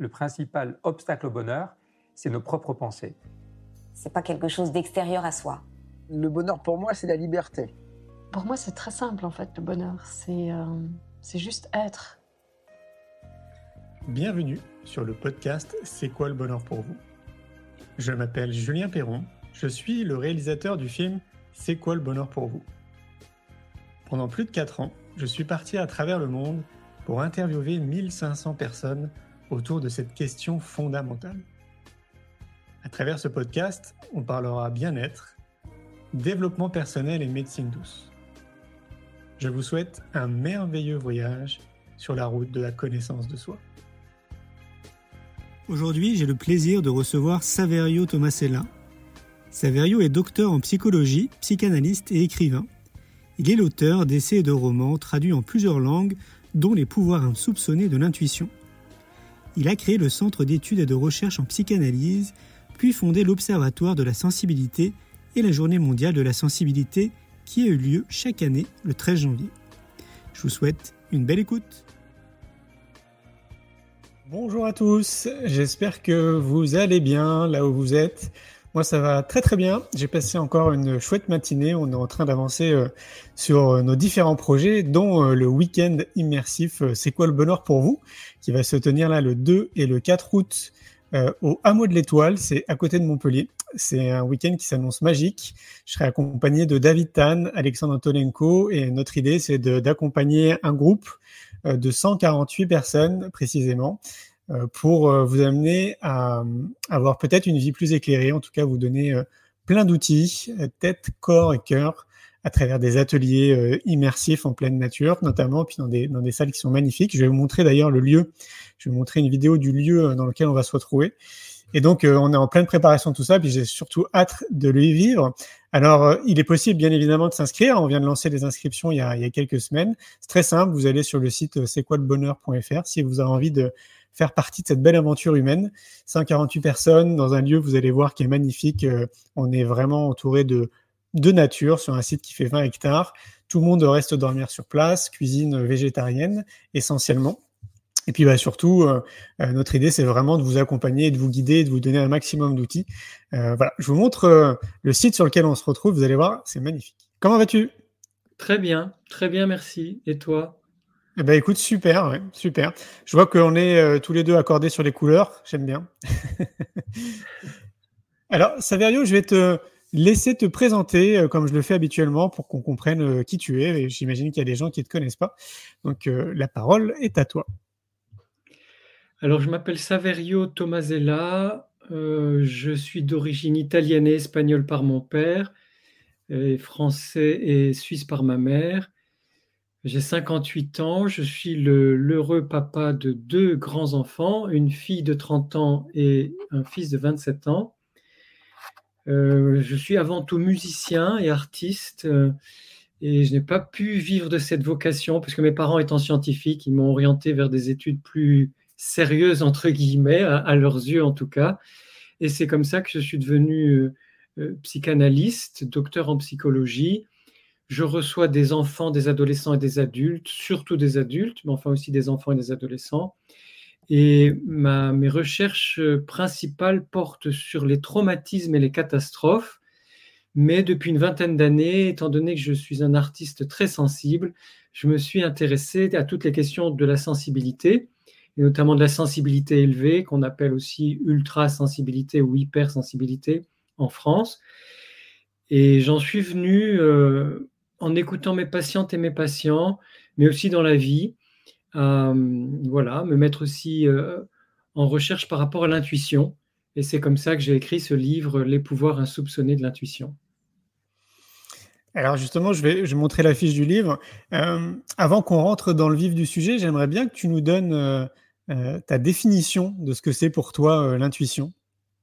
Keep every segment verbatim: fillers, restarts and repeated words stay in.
le principal obstacle au bonheur, c'est nos propres pensées. C'est pas quelque chose d'extérieur à soi. Le bonheur pour moi, c'est la liberté. Pour moi, c'est très simple en fait, le bonheur. C'est, euh, c'est juste être. Bienvenue sur le podcast C'est quoi le bonheur pour vous ? Je m'appelle Julien Perron, je suis le réalisateur du film C'est quoi le bonheur pour vous ? Pendant plus de quatre ans, je suis parti à travers le monde pour interviewer mille cinq cents personnes autour de cette question fondamentale. À travers ce podcast, on parlera bien-être, développement personnel et médecine douce. Je vous souhaite un merveilleux voyage sur la route de la connaissance de soi. Aujourd'hui, j'ai le plaisir de recevoir Saverio Tomasella. Saverio est docteur en psychologie, psychanalyste et écrivain. Il est l'auteur d'essais et de romans traduits en plusieurs langues, dont les pouvoirs insoupçonnés de l'intuition. Il a créé le Centre d'études et de recherche en psychanalyse, puis fondé l'Observatoire de la sensibilité et la Journée mondiale de la sensibilité qui a eu lieu chaque année le treize janvier. Je vous souhaite une belle écoute. Bonjour à tous, j'espère que vous allez bien là où vous êtes. Moi ça va très très bien, j'ai passé encore une chouette matinée, on est en train d'avancer euh, sur nos différents projets, dont euh, le week-end immersif euh, C'est quoi le bonheur pour vous, qui va se tenir là le deux et le quatre août euh, au Hameau de l'Étoile, c'est à côté de Montpellier. C'est un week-end qui s'annonce magique. Je serai accompagné de David Tan, Alexandre Antonenko, et notre idée, c'est de, d'accompagner un groupe euh, de cent quarante-huit personnes, précisément, euh, pour euh, vous amener à avoir peut-être une vie plus éclairée, en tout cas vous donner euh, plein d'outils, euh, tête, corps et cœur, à travers des ateliers euh, immersifs en pleine nature, notamment, puis dans des, dans des salles qui sont magnifiques. Je vais vous montrer d'ailleurs le lieu, je vais vous montrer une vidéo du lieu dans lequel on va se retrouver. Et donc, euh, on est en pleine préparation de tout ça, puis j'ai surtout hâte de le y vivre. Alors, euh, il est possible, bien évidemment, de s'inscrire. On vient de lancer les inscriptions il y a, il y a quelques semaines. C'est très simple, vous allez sur le site euh, c'est quoi le bonheur point f r si vous avez envie de faire partie de cette belle aventure humaine. cent quarante-huit personnes dans un lieu, vous allez voir, qui est magnifique. Euh, on est vraiment entouré de, de nature sur un site qui fait vingt hectares. Tout le monde reste dormir sur place, cuisine végétarienne, essentiellement. Et puis bah, surtout, euh, euh, notre idée, c'est vraiment de vous accompagner, de vous guider, de vous donner un maximum d'outils. Euh, voilà, je vous montre euh, le site sur lequel on se retrouve. Vous allez voir, c'est magnifique. Comment vas-tu ? Très bien, très bien, merci. Et toi ? Eh ben, écoute, super, ouais, super. Je vois qu'on est euh, tous les deux accordés sur les couleurs. J'aime bien. Alors, Saverio, je vais te laisser te présenter euh, comme je le fais habituellement pour qu'on comprenne euh, qui tu es. Et j'imagine qu'il y a des gens qui ne te connaissent pas. Donc, euh, la parole est à toi. Alors, je m'appelle Saverio Tomasella, euh, je suis d'origine italienne et espagnole par mon père, et français et suisse par ma mère. J'ai cinquante-huit ans, je suis le, l'heureux papa de deux grands-enfants, une fille de trente ans et un fils de vingt-sept ans. Euh, je suis avant tout musicien et artiste, euh, et je n'ai pas pu vivre de cette vocation, parce que mes parents étant scientifiques, ils m'ont orienté vers des études plus sérieuses, entre guillemets, à, à leurs yeux en tout cas. Et c'est comme ça que je suis devenu euh, euh, psychanalyste, docteur en psychologie. Je reçois des enfants, des adolescents et des adultes, surtout des adultes, mais enfin aussi des enfants et des adolescents. Et ma, mes recherches principales portent sur les traumatismes et les catastrophes. Mais depuis une vingtaine d'années, étant donné que je suis un artiste très sensible, je me suis intéressé à toutes les questions de la sensibilité, et notamment de la sensibilité élevée, qu'on appelle aussi ultra-sensibilité ou hypersensibilité en France. Et j'en suis venu, euh, en écoutant mes patientes et mes patients, mais aussi dans la vie, à voilà, me mettre aussi euh, en recherche par rapport à l'intuition. Et c'est comme ça que j'ai écrit ce livre, Les pouvoirs insoupçonnés de l'intuition. Alors justement, je vais, je vais montrer la fiche du livre. Euh, avant qu'on rentre dans le vif du sujet, j'aimerais bien que tu nous donnes euh, euh, ta définition de ce que c'est pour toi euh, l'intuition.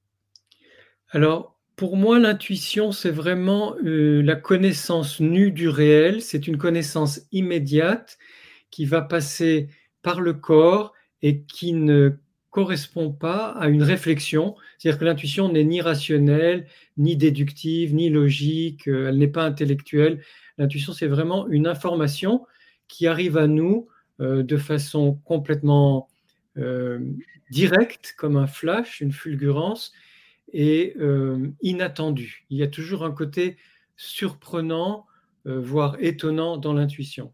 Alors, pour moi, l'intuition, c'est vraiment euh, la connaissance nue du réel. C'est une connaissance immédiate qui va passer par le corps et qui ne correspond pas à une réflexion. C'est-à-dire que l'intuition n'est ni rationnelle, ni déductive, ni logique, elle n'est pas intellectuelle. L'intuition, c'est vraiment une information qui arrive à nous euh, de façon complètement euh, directe, comme un flash, une fulgurance, et euh, inattendue. Il y a toujours un côté surprenant, euh, voire étonnant dans l'intuition.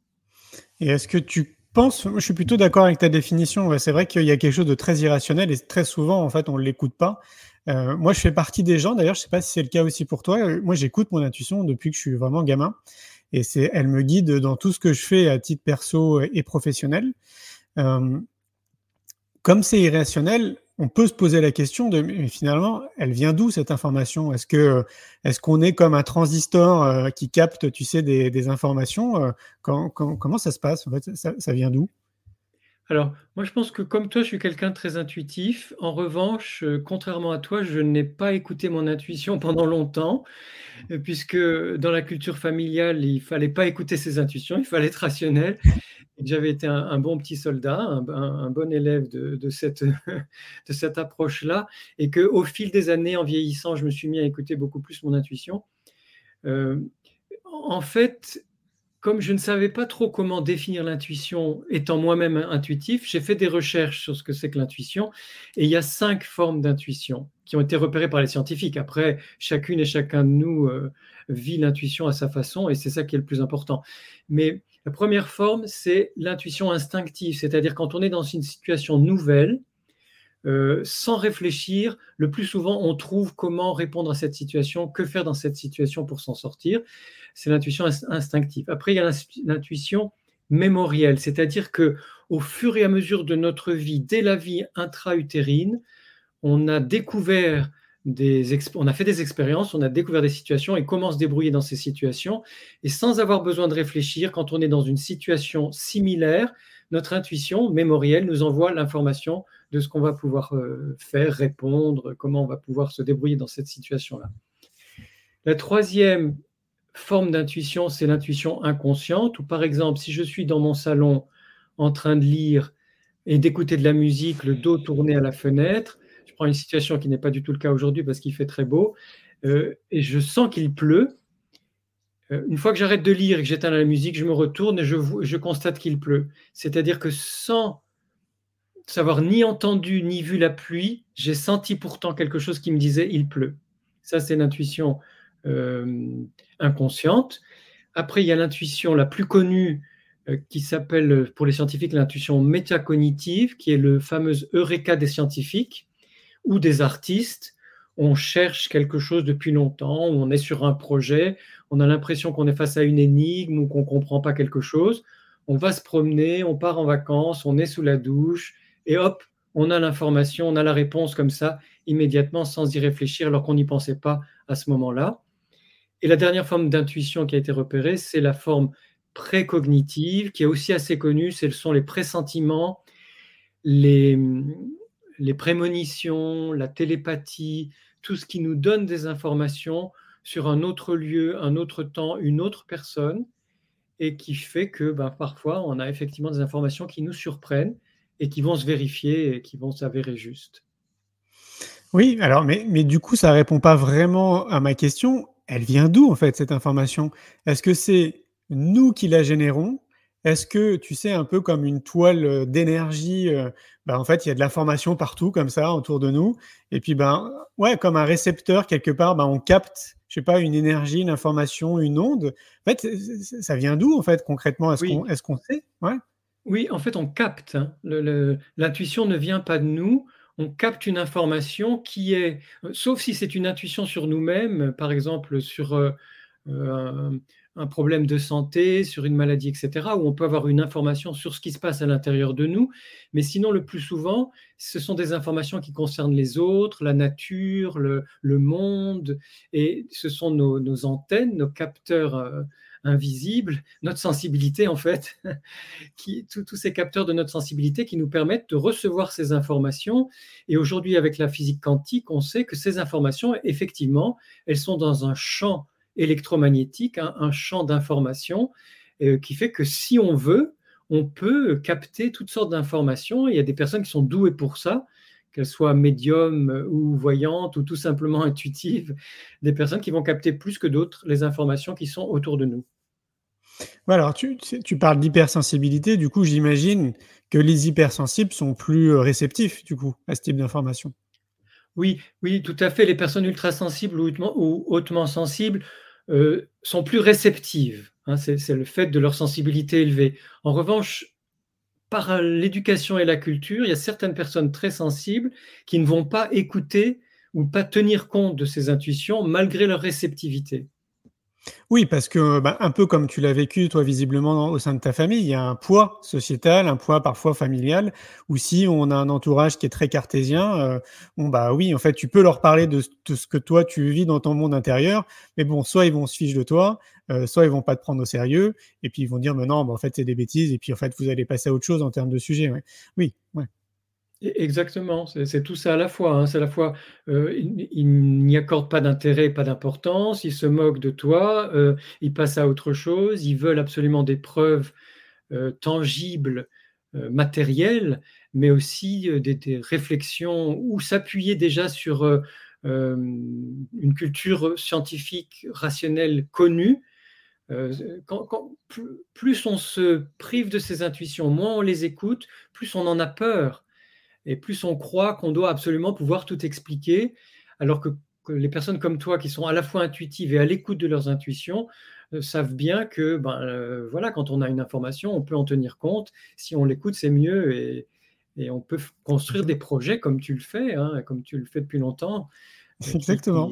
Et est-ce que tu penses, moi je suis plutôt d'accord avec ta définition, ouais, c'est vrai qu'il y a quelque chose de très irrationnel et très souvent en fait on ne l'écoute pas. Euh, moi je fais partie des gens, d'ailleurs je ne sais pas si c'est le cas aussi pour toi, euh, moi j'écoute mon intuition depuis que je suis vraiment gamin et c'est, elle me guide dans tout ce que je fais à titre perso et professionnel. Euh, comme c'est irrationnel, on peut se poser la question de, mais finalement, elle vient d'où cette information? Est-ce que, est-ce qu'on est comme un transistor euh, qui capte, tu sais, des, des informations? euh, quand, quand, comment ça se passe? En fait, ça, ça vient d'où? Alors, moi, je pense que comme toi, je suis quelqu'un de très intuitif. En revanche, euh, contrairement à toi, je n'ai pas écouté mon intuition pendant longtemps, euh, puisque dans la culture familiale, il fallait pas écouter ses intuitions, il fallait être rationnel. Et que j'avais été un, un bon petit soldat, un, un, un bon élève de, de cette, de cette approche-là, et qu'au fil des années, en vieillissant, je me suis mis à écouter beaucoup plus mon intuition. Euh, en fait, comme je ne savais pas trop comment définir l'intuition, étant moi-même intuitif, j'ai fait des recherches sur ce que c'est que l'intuition, et il y a cinq formes d'intuition qui ont été repérées par les scientifiques. Après, chacune et chacun de nous euh, vit l'intuition à sa façon, et c'est ça qui est le plus important. Mais la première forme, c'est l'intuition instinctive, c'est-à-dire quand on est dans une situation nouvelle, euh, sans réfléchir, le plus souvent, on trouve comment répondre à cette situation, que faire dans cette situation pour s'en sortir. C'est l'intuition instinctive. Après, il y a l'intuition mémorielle, c'est-à-dire que au fur et à mesure de notre vie, dès la vie intra-utérine, on a découvert des exp- on a fait des expériences, on a découvert des situations et comment se débrouiller dans ces situations. Et sans avoir besoin de réfléchir, quand on est dans une situation similaire, notre intuition mémorielle nous envoie l'information de ce qu'on va pouvoir euh, faire, répondre, comment on va pouvoir se débrouiller dans cette situation-là. La troisième forme d'intuition, c'est l'intuition inconsciente, où par exemple, si je suis dans mon salon en train de lire et d'écouter de la musique, le dos tourné à la fenêtre, je prends une situation qui n'est pas du tout le cas aujourd'hui parce qu'il fait très beau, euh, et je sens qu'il pleut. Euh, une fois que j'arrête de lire et que j'éteins la musique, je me retourne et je, je constate qu'il pleut. C'est-à-dire que sans savoir ni entendu ni vu la pluie, j'ai senti pourtant quelque chose qui me disait « il pleut ». Ça, c'est l'intuition euh, inconsciente. Après, il y a l'intuition la plus connue euh, qui s'appelle, pour les scientifiques, l'intuition métacognitive, qui est le fameux eureka des scientifiques ou des artistes. On cherche quelque chose depuis longtemps, ou on est sur un projet, on a l'impression qu'on est face à une énigme ou qu'on ne comprend pas quelque chose. On va se promener, on part en vacances, on est sous la douche, et hop, on a l'information, on a la réponse comme ça, immédiatement, sans y réfléchir, alors qu'on n'y pensait pas à ce moment-là. Et la dernière forme d'intuition qui a été repérée, c'est la forme précognitive, qui est aussi assez connue, ce sont les pressentiments, les, les prémonitions, la télépathie, tout ce qui nous donne des informations sur un autre lieu, un autre temps, une autre personne, et qui fait que ben, parfois, on a effectivement des informations qui nous surprennent et qui vont se vérifier et qui vont s'avérer justes. Oui, alors, mais, mais du coup, ça ne répond pas vraiment à ma question. Elle vient d'où, en fait, cette information? Est-ce que c'est nous qui la générons? Est-ce que, tu sais, un peu comme une toile d'énergie, euh, ben, en fait, il y a de l'information partout, comme ça, autour de nous. Et puis, ben, ouais, comme un récepteur, quelque part, ben, on capte, je sais pas, une énergie, une information, une onde. En fait, ça vient d'où, en fait, concrètement? Est-ce Oui. qu'on, est-ce qu'on sait? Ouais. Oui, en fait, on capte. Hein. Le, le, l'intuition ne vient pas de nous. On capte une information qui est, sauf si c'est une intuition sur nous-mêmes, par exemple sur euh, un, un problème de santé, sur une maladie, et cetera, où on peut avoir une information sur ce qui se passe à l'intérieur de nous. Mais sinon, le plus souvent, ce sont des informations qui concernent les autres, la nature, le, le monde, et ce sont nos, nos antennes, nos capteurs euh, invisibles, notre sensibilité en fait, qui, tous ces capteurs de notre sensibilité qui nous permettent de recevoir ces informations. Et aujourd'hui, avec la physique quantique, on sait que ces informations, effectivement, elles sont dans un champ électromagnétique, hein, un champ d'information euh, qui fait que si on veut, on peut capter toutes sortes d'informations. Il y a des personnes qui sont douées pour ça, qu'elles soient médiums ou voyantes ou tout simplement intuitives, des personnes qui vont capter plus que d'autres les informations qui sont autour de nous. Ouais, alors tu, tu tu parles d'hypersensibilité, du coup, j'imagine que les hypersensibles sont plus euh, réceptifs, du coup, à ce type d'information. Oui, oui, tout à fait. Les personnes ultrasensibles ou hautement, ou hautement sensibles euh, sont plus réceptives, hein, c'est, c'est le fait de leur sensibilité élevée. En revanche, par l'éducation et la culture, il y a certaines personnes très sensibles qui ne vont pas écouter ou pas tenir compte de ces intuitions malgré leur réceptivité. Oui, parce que, bah, un peu comme tu l'as vécu, toi, visiblement, au sein de ta famille, il y a un poids sociétal, un poids parfois familial, où si on a un entourage qui est très cartésien, heu, bon, bah, oui, en fait, tu peux leur parler de ce de ce que toi, tu vis dans ton monde intérieur, mais bon, soit ils vont se fiche de toi, heu, soit ils vont pas te prendre au sérieux et puis ils vont dire: «Mais non, bah, en fait, c'est des bêtises» et puis, en fait, vous allez passer à autre chose en termes de sujet, ouais. Oui, ouais. E exactement, c'est c'est tout ça à la fois, hein. C'est à la fois, heu, ils ils n'y accordent pas d'intérêt, pas d'importance, ils se moquent de toi, heu, ils passent à autre chose, ils veulent absolument des preuves, heu, tangibles, heu, matérielles, mais aussi, heu, des des réflexions ou s'appuyer déjà sur, heu, hem, une culture scientifique rationnelle connue. Heu, quand quand plus plus on se prive de ses intuitions, moins on les écoute, plus on en a peur. Et plus on croit qu'on doit absolument pouvoir tout expliquer, alors que, que les personnes comme toi qui sont à la fois intuitives et à l'écoute de leurs intuitions euh, savent bien que ben, euh, voilà, quand on a une information, on peut en tenir compte. Si on l'écoute, c'est mieux et, et on peut f- construire des Exactement. projets comme tu le fais, hein, comme tu le fais depuis longtemps, euh, qui, Exactement. qui-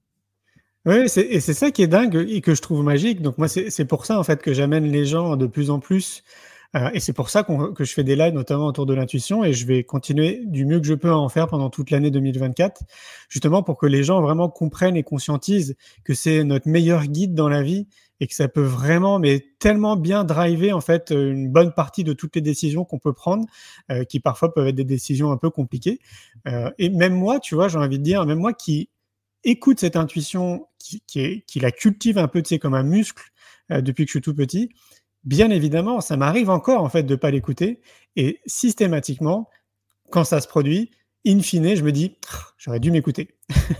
Oui, c'est et c'est ça qui est dingue et que je trouve magique. Donc moi, c'est c'est pour ça, en fait, que j'amène les gens de plus en plus, heu et c'est pour ça qu'on que je fais des lives, notamment autour de l'intuition et je vais continuer du mieux que je peux à en faire pendant toute l'année deux mille vingt-quatre, justement pour que les gens vraiment comprennent et conscientisent que c'est notre meilleur guide dans la vie et que ça peut vraiment, mais tellement bien driver, en fait, heu, une bonne partie de toutes les décisions qu'on peut prendre, heu, qui parfois peuvent être des décisions un peu compliquées, heu et même moi, tu vois, j'ai envie de dire, même moi qui écoute cette intuition, qui, qui, est, qui la cultive un peu, tu sais, comme un muscle euh, depuis que je suis tout petit, bien évidemment, ça m'arrive encore en fait de pas l'écouter. Et systématiquement, quand ça se produit, in fine, je me dis, ah, j'aurais dû m'écouter.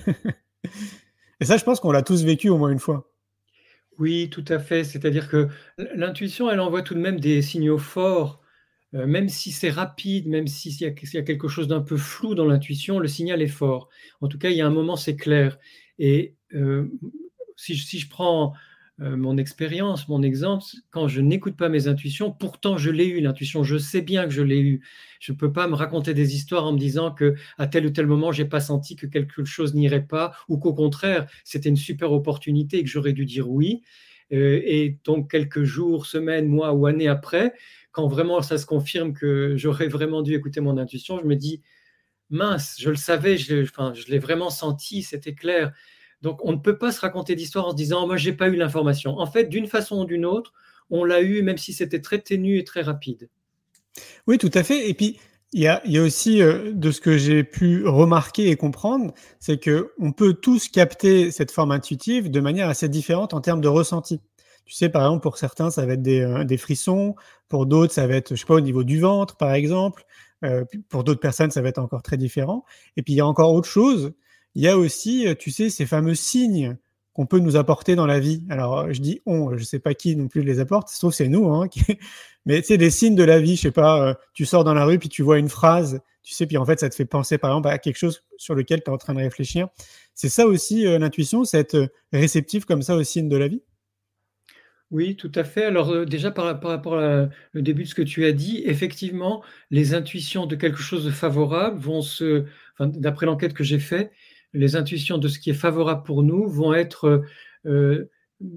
Et ça, je pense qu'on l'a tous vécu au moins une fois. Oui, tout à fait. C'est-à-dire que l'intuition, elle envoie tout de même des signaux forts. Heu, même si c'est rapide, même si s'il y a s'il y a quelque chose d'un peu flou dans l'intuition, le signal est fort. En tout cas, il y a un moment, c'est clair et heu, si je si je prends, heu, mon expérience, mon exemple, quand je n'écoute pas mes intuitions, pourtant je l'ai eu l'intuition, je sais bien que je l'ai eu. Je ne peux pas me raconter des histoires en me disant qu'à tel ou tel moment, j'ai pas senti que quelque chose n'irait pas ou qu'au contraire, c'était une super opportunité et que j'aurais dû dire oui. Heu et donc quelques jours, semaines, mois ou années après, quand vraiment ça se confirme que j'aurais vraiment dû écouter mon intuition, je me dis: «Mince, je le savais, je l'ai enfin, je l'ai vraiment senti, c'était clair». Donc on ne peut pas se raconter d'histoire en se disant: «Moi, j'ai pas eu l'information». En fait, d'une façon ou d'une autre, on l'a eu même si c'était très ténu et très rapide. Oui, tout à fait. Et puis, il y a, il y a aussi, euh, de ce que j'ai pu remarquer et comprendre, c'est que on peut tous capter cette forme intuitive de manière assez différente en termes de ressenti. Tu sais, par exemple, pour certains, ça va être des, euh, des frissons, pour d'autres, ça va être, je sais pas, au niveau du ventre, par exemple. Euh, puis pour d'autres personnes, ça va être encore très différent. Et puis, il y a encore autre chose. Il y a aussi, euh, tu sais, ces fameux signes qu'on peut nous apporter dans la vie. Alors, euh, je dis on, je sais pas qui non plus les apporte, sauf c'est nous, hein, qui, mais tu sais, des signes de la vie, je sais pas, euh, tu sors dans la rue, puis tu vois une phrase, tu sais, puis en fait, ça te fait penser, par exemple, à quelque chose sur lequel tu es en train de réfléchir. C'est ça aussi, euh, l'intuition, c'est être euh, réceptif comme ça aux signes de la vie. Oui, tout à fait. Alors, heu, déjà par par rapport à le début de ce que tu as dit, effectivement, les intuitions de quelque chose de favorable vont se enfin, d'après l'enquête que j'ai fait, les intuitions de ce qui est favorable pour nous vont être, heu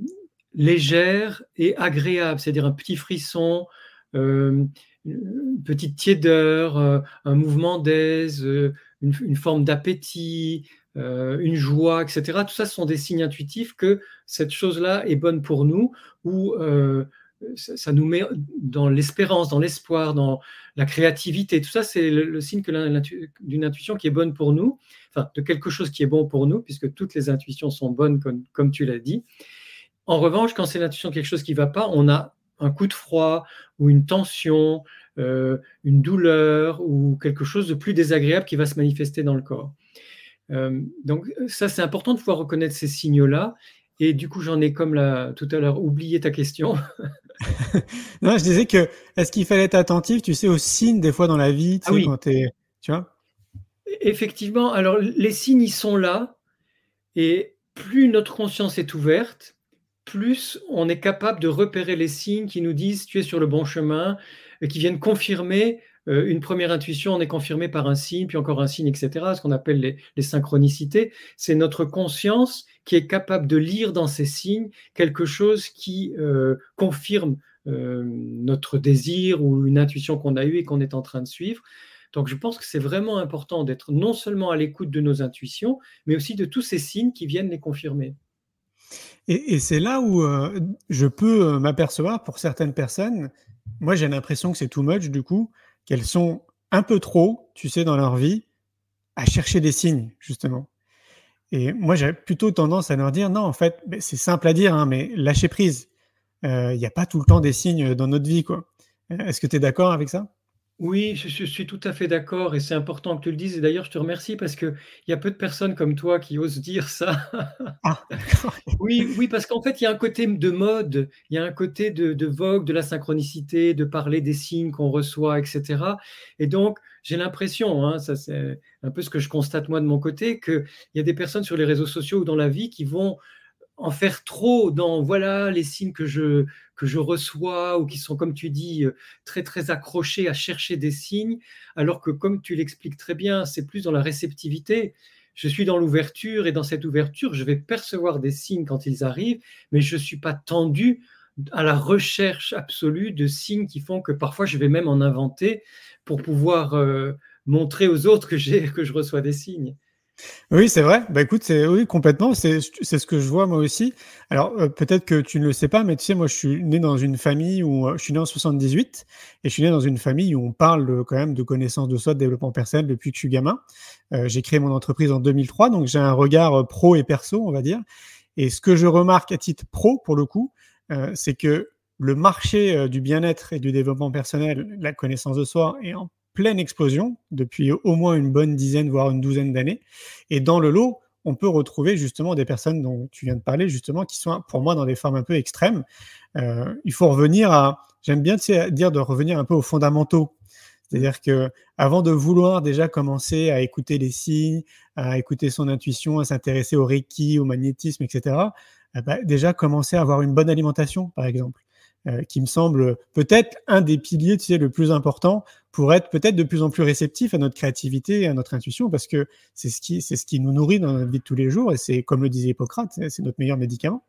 légères et agréables. C'est-à-dire un petit frisson, hem, une petite tiédeur, heu, un mouvement d'aise, heu, une une forme d'appétit, heu, une joie et cetera. Tout ça, ce sont des signes intuitifs que cette chose-là est bonne pour nous ou heu, ça ça nous met dans l'espérance, dans l'espoir, dans la créativité. Tout ça, c'est le le signe que l'in l'intu d'une intuition qui est bonne pour nous, enfin de quelque chose qui est bon pour nous, puisque toutes les intuitions sont bonnes comme comme tu l'as dit. En revanche, quand c'est l'intuition de quelque chose qui ne va pas, on a un coup de froid ou une tension, heu, une douleur ou quelque chose de plus désagréable qui va se manifester dans le corps. Hem, donc ça, c'est important de pouvoir reconnaître ces signaux-là Et du coup, j'en ai, comme la, tout à l'heure, oublié ta question. Non, je disais que, est-ce qu'il fallait être attentif, tu sais, aux signes des fois dans la vie, tu Ah sais, oui, quand t'es, tu vois? effectivement. Alors, les signes, ils sont là. Et plus notre conscience est ouverte, plus on est capable de repérer les signes qui nous disent tu es sur le bon chemin, et qui viennent confirmer euh, une première intuition. On est confirmé par un signe, puis encore un signe, et cetera. Ce qu'on appelle les, les synchronicités. C'est notre conscience qui est capable de lire dans ces signes quelque chose qui euh, confirme euh, notre désir ou une intuition qu'on a eue et qu'on est en train de suivre. Donc, je pense que c'est vraiment important d'être non seulement à l'écoute de nos intuitions, mais aussi de tous ces signes qui viennent les confirmer. Et, et c'est là où euh, je peux euh, m'apercevoir pour certaines personnes, moi j'ai l'impression que c'est too much du coup, qu'elles sont un peu trop, tu sais, dans leur vie, à chercher des signes, justement. Et moi j'ai plutôt tendance à leur dire, non, en fait, ben, c'est simple à dire, hein, mais lâchez prise. Il n'y a pas tout le temps des signes dans notre vie, quoi. Euh, Est-ce que tu es d'accord avec ça? Oui, je, je suis tout à fait d'accord et c'est important que tu le dises. Et d'ailleurs, je te remercie parce qu'il y a peu de personnes comme toi qui osent dire ça. Ah, d'accord. Oui, oui, parce qu'en fait, il y a un côté de mode, il y a un côté de, de vogue, de la synchronicité, de parler des signes qu'on reçoit, et cetera. Et donc, j'ai l'impression, hein, ça c'est un peu ce que je constate moi de mon côté, qu'il y a des personnes sur les réseaux sociaux ou dans la vie qui vont en faire trop dans voilà les signes que je, que je reçois ou qui sont, comme tu dis, très très accrochés à chercher des signes, alors que comme tu l'expliques très bien, c'est plus dans la réceptivité. Je suis dans l'ouverture et dans cette ouverture, je vais percevoir des signes quand ils arrivent, mais je ne suis pas tendu à la recherche absolue de signes qui font que parfois je vais même en inventer pour pouvoir euh, montrer aux autres que, j'ai, que je reçois des signes. Oui, c'est vrai. Bah écoute, c'est oui, complètement. C'est c'est ce que je vois moi aussi. Alors euh, peut-être que tu ne le sais pas, mais tu sais, moi je suis né dans une famille où euh, je suis né en soixante-dix-huit et je suis né dans une famille où on parle euh, quand même de connaissance de soi, de développement personnel depuis que je suis gamin. Euh, j'ai créé mon entreprise en deux mille trois, donc j'ai un regard euh, pro et perso, on va dire. Et ce que je remarque à titre pro, pour le coup, euh, c'est que le marché euh, du bien-être et du développement personnel, la connaissance de soi, est en pleine explosion depuis au moins une bonne dizaine, voire une douzaine d'années. Et dans le lot, on peut retrouver justement des personnes dont tu viens de parler, justement, qui sont pour moi dans des formes un peu extrêmes. Euh, il faut revenir à, j'aime bien tu sais, dire de revenir un peu aux fondamentaux. C'est-à-dire que avant de vouloir déjà commencer à écouter les signes, à écouter son intuition, à s'intéresser au Reiki, au magnétisme, et cetera, eh ben, déjà commencer à avoir une bonne alimentation, par exemple. Euh, qui me semble peut-être un des piliers, tu sais, le plus important pour être peut-être de plus en plus réceptif à notre créativité et à notre intuition, parce que c'est ce qui, c'est ce qui nous nourrit dans notre vie de tous les jours, et c'est, comme le disait Hippocrate, c'est notre meilleur médicament.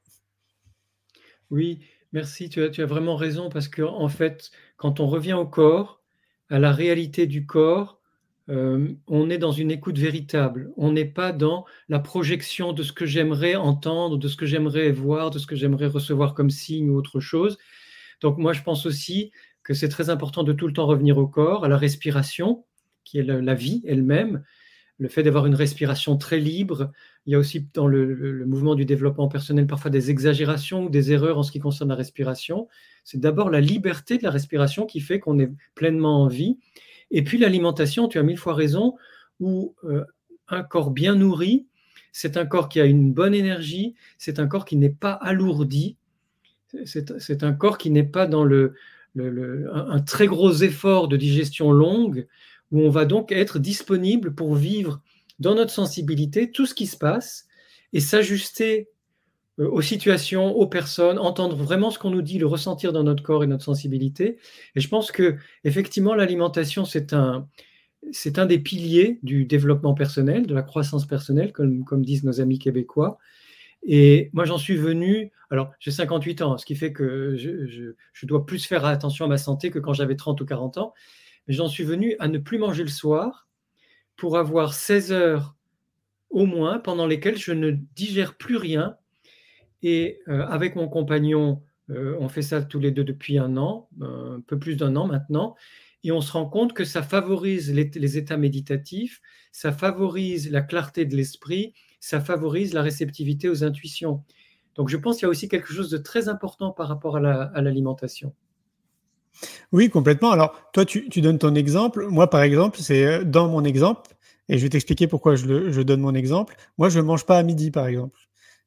Oui, merci, tu as, tu as vraiment raison, parce qu'en en fait, quand on revient au corps, à la réalité du corps, euh, on est dans une écoute véritable. On n'est pas dans la projection de ce que j'aimerais entendre, de ce que j'aimerais voir, de ce que j'aimerais recevoir comme signe ou autre chose. Donc moi, je pense aussi que c'est très important de tout le temps revenir au corps, à la respiration, qui est la, la vie elle-même, le fait d'avoir une respiration très libre. Il y a aussi dans le, le, le mouvement du développement personnel parfois des exagérations ou des erreurs en ce qui concerne la respiration. C'est d'abord la liberté de la respiration qui fait qu'on est pleinement en vie. Et puis l'alimentation, tu as mille fois raison, où euh, un corps bien nourri, c'est un corps qui a une bonne énergie, c'est un corps qui n'est pas alourdi, c'est, c'est un corps qui n'est pas dans le, le, le, un, un très gros effort de digestion longue, où on va donc être disponible pour vivre dans notre sensibilité tout ce qui se passe et s'ajuster euh, aux situations, aux personnes, entendre vraiment ce qu'on nous dit, le ressentir dans notre corps et notre sensibilité. Et je pense que effectivement l'alimentation, c'est un, c'est un des piliers du développement personnel, de la croissance personnelle, comme, comme disent nos amis québécois. Et moi, j'en suis venu, alors j'ai cinquante-huit ans, ce qui fait que je, je, je dois plus faire attention à ma santé que quand j'avais trente ou quarante ans, mais j'en suis venu à ne plus manger le soir pour avoir seize heures au moins pendant lesquelles je ne digère plus rien. Et euh, avec mon compagnon, euh, on fait ça tous les deux depuis un an, euh, un peu plus d'un an maintenant, et on se rend compte que ça favorise les, les états méditatifs, ça favorise la clarté de l'esprit, ça favorise la réceptivité aux intuitions. Donc je pense qu'il y a aussi quelque chose de très important par rapport à, la, à l'alimentation. Oui, complètement. Alors, toi, tu, tu donnes ton exemple. Moi, par exemple, c'est dans mon exemple, et je vais t'expliquer pourquoi je, le, je donne mon exemple. Moi, je ne mange pas à midi, par exemple.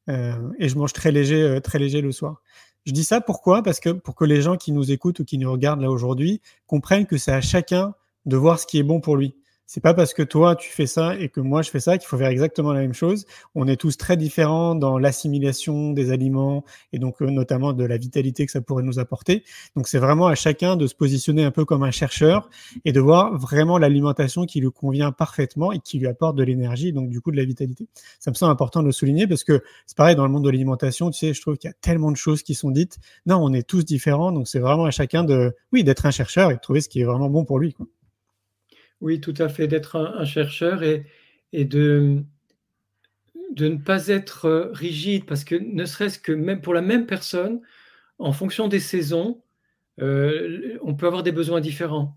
euh, et je mange très léger, euh, très léger le soir. Je dis ça pourquoi? Parce que pour que les gens qui nous écoutent ou qui nous regardent là aujourd'hui comprennent que c'est à chacun de voir ce qui est bon pour lui. C'est pas parce que toi tu fais ça et que moi je fais ça qu'il faut faire exactement la même chose. On est tous très différents dans l'assimilation des aliments et donc euh, notamment de la vitalité que ça pourrait nous apporter. Donc c'est vraiment à chacun de se positionner un peu comme un chercheur et de voir vraiment l'alimentation qui lui convient parfaitement et qui lui apporte de l'énergie, donc du coup de la vitalité. Ça me semble important de le souligner parce que c'est pareil dans le monde de l'alimentation, tu sais, je trouve qu'il y a tellement de choses qui sont dites. Non, on est tous différents, donc c'est vraiment à chacun de, oui, d'être un chercheur et de trouver ce qui est vraiment bon pour lui, quoi. Oui, tout à fait, d'être un, un chercheur et, et de, de ne pas être euh, rigide, parce que ne serait-ce que même pour la même personne, en fonction des saisons, euh, on peut avoir des besoins différents.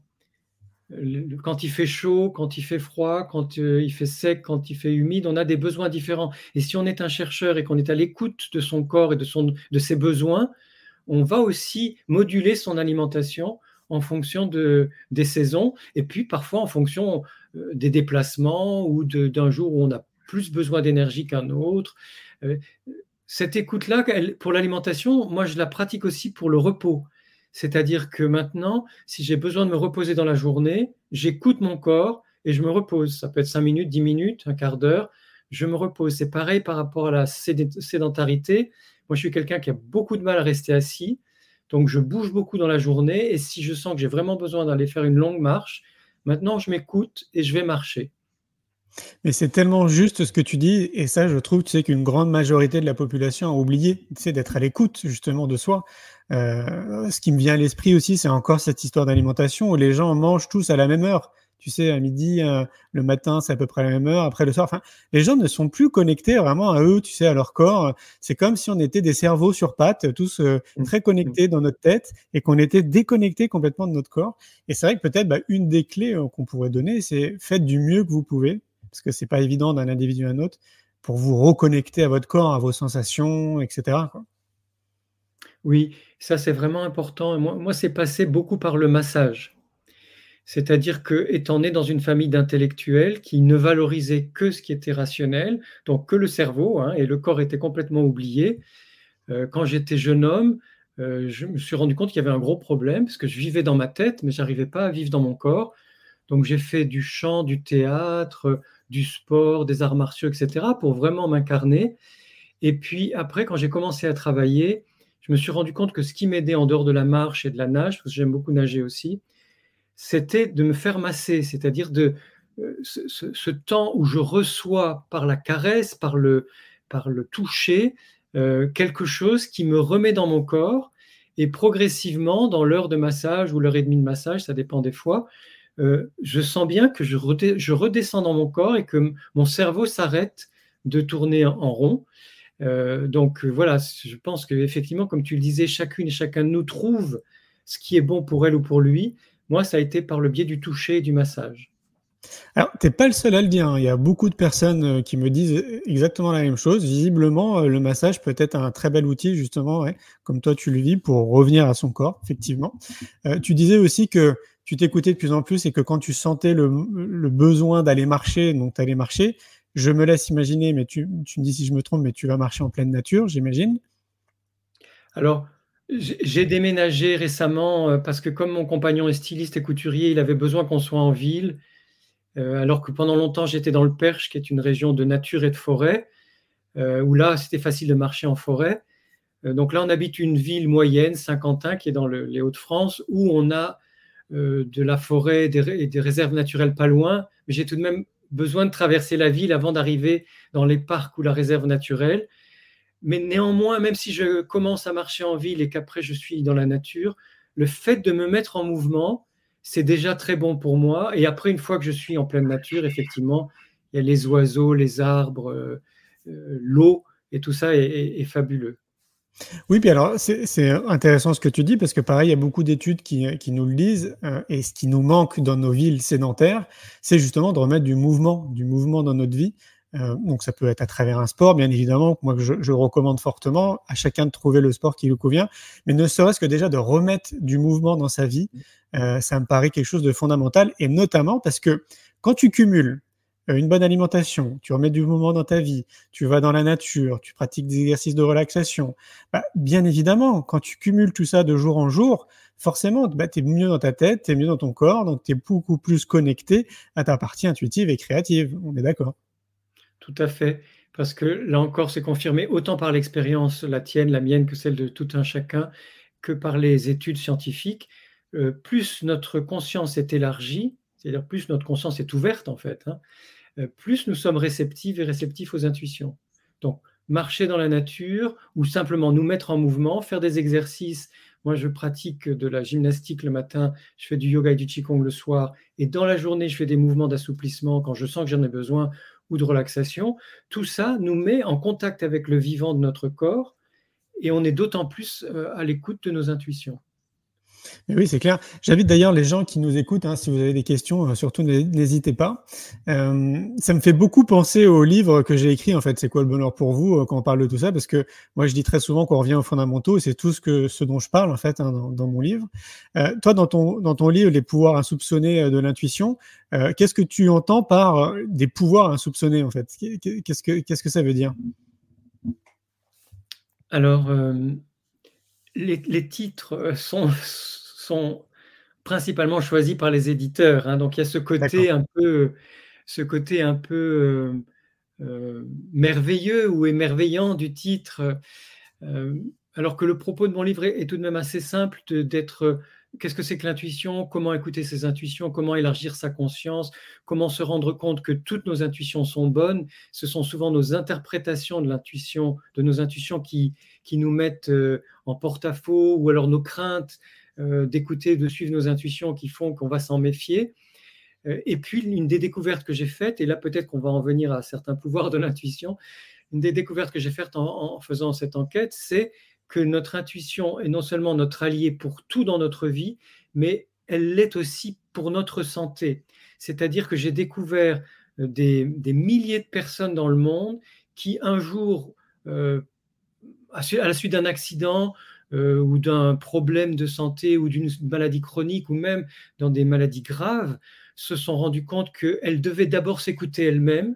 Le- Quand il fait chaud, quand il fait froid, quand euh, il fait sec, quand il fait humide, on a des besoins différents. Et si on est un chercheur et qu'on est à l'écoute de son corps et de, son, de ses besoins, on va aussi moduler son alimentation en fonction de, des saisons et puis parfois en fonction euh, des déplacements ou de- d'un jour où on a plus besoin d'énergie qu'un autre. Euh, cette écoute-là, elle- pour l'alimentation, moi je la pratique aussi pour le repos. C'est-à-dire que maintenant, si j'ai besoin de me reposer dans la journée, j'écoute mon corps et je me repose. Ça peut être cinq minutes, dix minutes, un quart d'heure. Je me repose. C'est pareil par rapport à la sédé- sédentarité. Moi, je suis quelqu'un qui a beaucoup de mal à rester assis. Donc, je bouge beaucoup dans la journée. Et si je sens que j'ai vraiment besoin d'aller faire une longue marche, maintenant, je m'écoute et je vais marcher. Mais c'est tellement juste ce que tu dis, et ça, je trouve, tu sais, qu'une grande majorité de la population a oublié, tu sais, d'être à l'écoute justement de soi. Euh, ce qui me vient à l'esprit aussi, c'est encore cette histoire d'alimentation où les gens mangent tous à la même heure. Tu sais, à midi, euh, le matin, c'est à peu près la même heure. Après le soir, enfin, les gens ne sont plus connectés vraiment à eux, tu sais, à leur corps. C'est comme si on était des cerveaux sur pattes, tous euh, très connectés dans notre tête, et qu'on était déconnectés complètement de notre corps. Et c'est vrai que peut-être, bah, une des clés euh, qu'on pourrait donner, c'est faites du mieux que vous pouvez, parce que c'est pas évident d'un individu à un autre, pour vous reconnecter à votre corps, à vos sensations, et cetera, quoi. Oui, ça, c'est vraiment important. Et Moi, moi, c'est passé beaucoup par le massage. C'est-à-dire que, étant né dans une famille d'intellectuels qui ne valorisaient que ce qui était rationnel, donc que le cerveau, hein, et le corps était complètement oublié, euh, quand j'étais jeune homme, euh, je me suis rendu compte qu'il y avait un gros problème, parce que je vivais dans ma tête, mais j'arrivais pas à vivre dans mon corps. Donc j'ai fait du chant, du théâtre, du sport, des arts martiaux, et cetera, pour vraiment m'incarner. Et puis après, quand j'ai commencé à travailler, je me suis rendu compte que ce qui m'aidait en dehors de la marche et de la nage, parce que j'aime beaucoup nager aussi, c'était de me faire masser, c'est-à-dire de euh, ce, ce- ce temps où je reçois par la caresse, par le, par le toucher, euh, quelque chose qui me remet dans mon corps. Et progressivement, dans l'heure de massage ou l'heure et demie de massage, ça dépend des fois, euh, je sens bien que je, redé- je redescends dans mon corps et que m- mon cerveau s'arrête de tourner en, en rond. Euh, donc euh, voilà, je pense qu'effectivement, comme tu le disais, chacune et chacun de nous trouve ce qui est bon pour elle ou pour lui. Moi, ça a été par le biais du toucher et du massage. Alors, t'es pas le seul à le dire, hein. Il y a beaucoup de personnes euh, qui me disent exactement la même chose. Visiblement, euh, le massage peut être un très bel outil, justement, ouais, comme toi tu le vis, pour revenir à son corps, effectivement. Euh, tu disais aussi que tu t'écoutais de plus en plus et que quand tu sentais le, le besoin d'aller marcher, donc tu allais marcher. Je me laisse imaginer, mais tu, tu me dis si je me trompe, mais tu vas marcher en pleine nature, j'imagine. Alors, j'ai j'ai déménagé récemment euh, parce que comme mon compagnon est styliste et couturier, il avait besoin qu'on soit en ville, euh, alors que pendant longtemps, j'étais dans le Perche, qui est une région de nature et de forêt, euh, où là, c'était facile de marcher en forêt. Euh, donc là, on habite une ville moyenne, Saint-Quentin, qui est dans le- les Hauts-de-France, où on a euh, de la forêt et des, ré- et des réserves naturelles pas loin. Mais j'ai tout de même besoin de traverser la ville avant d'arriver dans les parcs ou la réserve naturelle. Mais néanmoins, même si je commence à marcher en ville et qu'après je suis dans la nature, le fait de me mettre en mouvement, c'est déjà très bon pour moi. Et après, une fois que je suis en pleine nature, effectivement, il y a les oiseaux, les arbres, euh, euh, l'eau, et tout ça est, est- est fabuleux. Oui, puis alors c'est c'est intéressant ce que tu dis parce que pareil, il y a beaucoup d'études qui, qui nous le disent euh, et ce qui nous manque dans nos villes sédentaires, c'est justement de remettre du mouvement, du mouvement dans notre vie. Euh, donc ça peut être à travers un sport, bien évidemment, moi que je, je recommande fortement à chacun de trouver le sport qui lui convient, mais ne serait-ce que déjà de remettre du mouvement dans sa vie, euh, ça me paraît quelque chose de fondamental et notamment parce que quand tu cumules euh, une bonne alimentation, tu remets du mouvement dans ta vie, tu vas dans la nature, tu pratiques des exercices de relaxation, bah, bien évidemment, quand tu cumules tout ça de jour en jour, forcément, bah, tu es mieux dans ta tête, tu es mieux dans ton corps, donc tu es beaucoup plus connecté à ta partie intuitive et créative. On est d'accord? Tout à fait. Parce que là encore, c'est confirmé autant par l'expérience, la tienne, la mienne, que celle de tout un chacun, que par les études scientifiques. Euh, plus notre conscience est élargie, c'est-à-dire plus notre conscience est ouverte en fait, hein, euh, plus nous sommes réceptifs et réceptifs aux intuitions. Donc, marcher dans la nature ou simplement nous mettre en mouvement, faire des exercices. Moi, je pratique de la gymnastique le matin, je fais du yoga et du qigong le soir, et dans la journée, je fais des mouvements d'assouplissement quand je sens que j'en ai besoin ou de relaxation. Tout ça nous met en contact avec le vivant de notre corps et on est d'autant plus euh, à l'écoute de nos intuitions. Mais oui, c'est clair. J'invite d'ailleurs les gens qui nous écoutent, hein, si vous avez des questions, euh, surtout n'hé- n'hésitez pas. Euh, ça me fait beaucoup penser au livre que j'ai écrit, en fait, C'est quoi le bonheur pour vous, euh, quand on parle de tout ça, parce que moi, je dis très souvent qu'on revient aux fondamentaux, et c'est tout ce que ce dont je parle, en fait, hein, dans, dans mon livre. Euh, toi, dans ton, dans ton livre, Les pouvoirs insoupçonnés euh, de l'intuition, euh, qu'est-ce que tu entends par euh, des pouvoirs insoupçonnés, en fait? Qu'est- Qu'est-ce que, qu'est-ce que ça veut dire? Alors, euh, les, les titres sont, sont principalement choisis par les éditeurs, hein, donc il y a ce côté D'accord. un peu, ce côté un peu euh, euh, merveilleux ou émerveillant du titre. Euh, alors que le propos de mon livre est, est tout de même assez simple de- d'être euh, qu'est-ce que c'est que l'intuition, comment écouter ses intuitions, comment élargir sa conscience, comment se rendre compte que toutes nos intuitions sont bonnes. Ce sont souvent nos interprétations de l'intuition, de nos intuitions qui, qui nous mettent euh, en porte-à-faux, ou alors nos craintes euh, d'écouter, de suivre nos intuitions qui font qu'on va s'en méfier. Euh, Et puis, une des découvertes que j'ai faites, et là peut-être qu'on va en venir à certains pouvoirs de l'intuition, une des découvertes que j'ai faites en, en faisant cette enquête, c'est que notre intuition est non seulement notre allié pour tout dans notre vie, mais elle l'est aussi pour notre santé. C'est-à-dire que j'ai découvert euh, des, des milliers de personnes dans le monde qui, un jour, euh, à su- à la suite d'un accident euh, ou d'un problème de santé ou d'une maladie chronique ou même dans des maladies graves, se sont rendus compte qu'elles devaient d'abord s'écouter elles-mêmes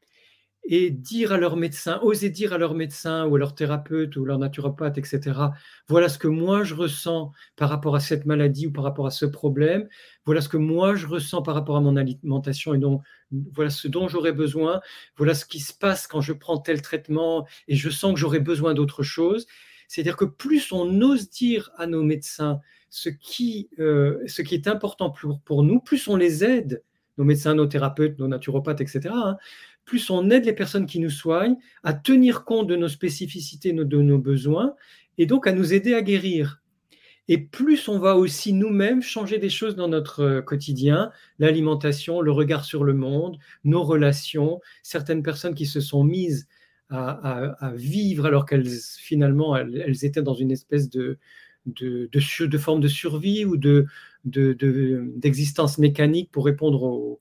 et dire à leur médecin, oser dire à leur médecin ou à leur thérapeute ou leur naturopathe, et cetera, voilà ce que moi je ressens par rapport à cette maladie ou par rapport à ce problème, voilà ce que moi je ressens par rapport à mon alimentation et donc voilà ce dont j'aurais besoin, voilà ce qui se passe quand je prends tel traitement et je sens que j'aurais besoin d'autre chose. C'est-à-dire que plus on ose dire à nos médecins ce qui, euh, ce qui est important pour, pour nous, plus on les aide, nos médecins, nos thérapeutes, nos naturopathes, et cetera, hein, plus on aide les personnes qui nous soignent à tenir compte de nos spécificités, de nos besoins, et donc à nous aider à guérir. Et plus on va aussi nous-mêmes changer des choses dans notre quotidien, l'alimentation, le regard sur le monde, nos relations, certaines personnes qui se sont mises à, à, à vivre alors qu'elles finalement elles, elles étaient dans une espèce de, de, de, de forme de survie ou de, de, de, d'existence mécanique pour répondre aux,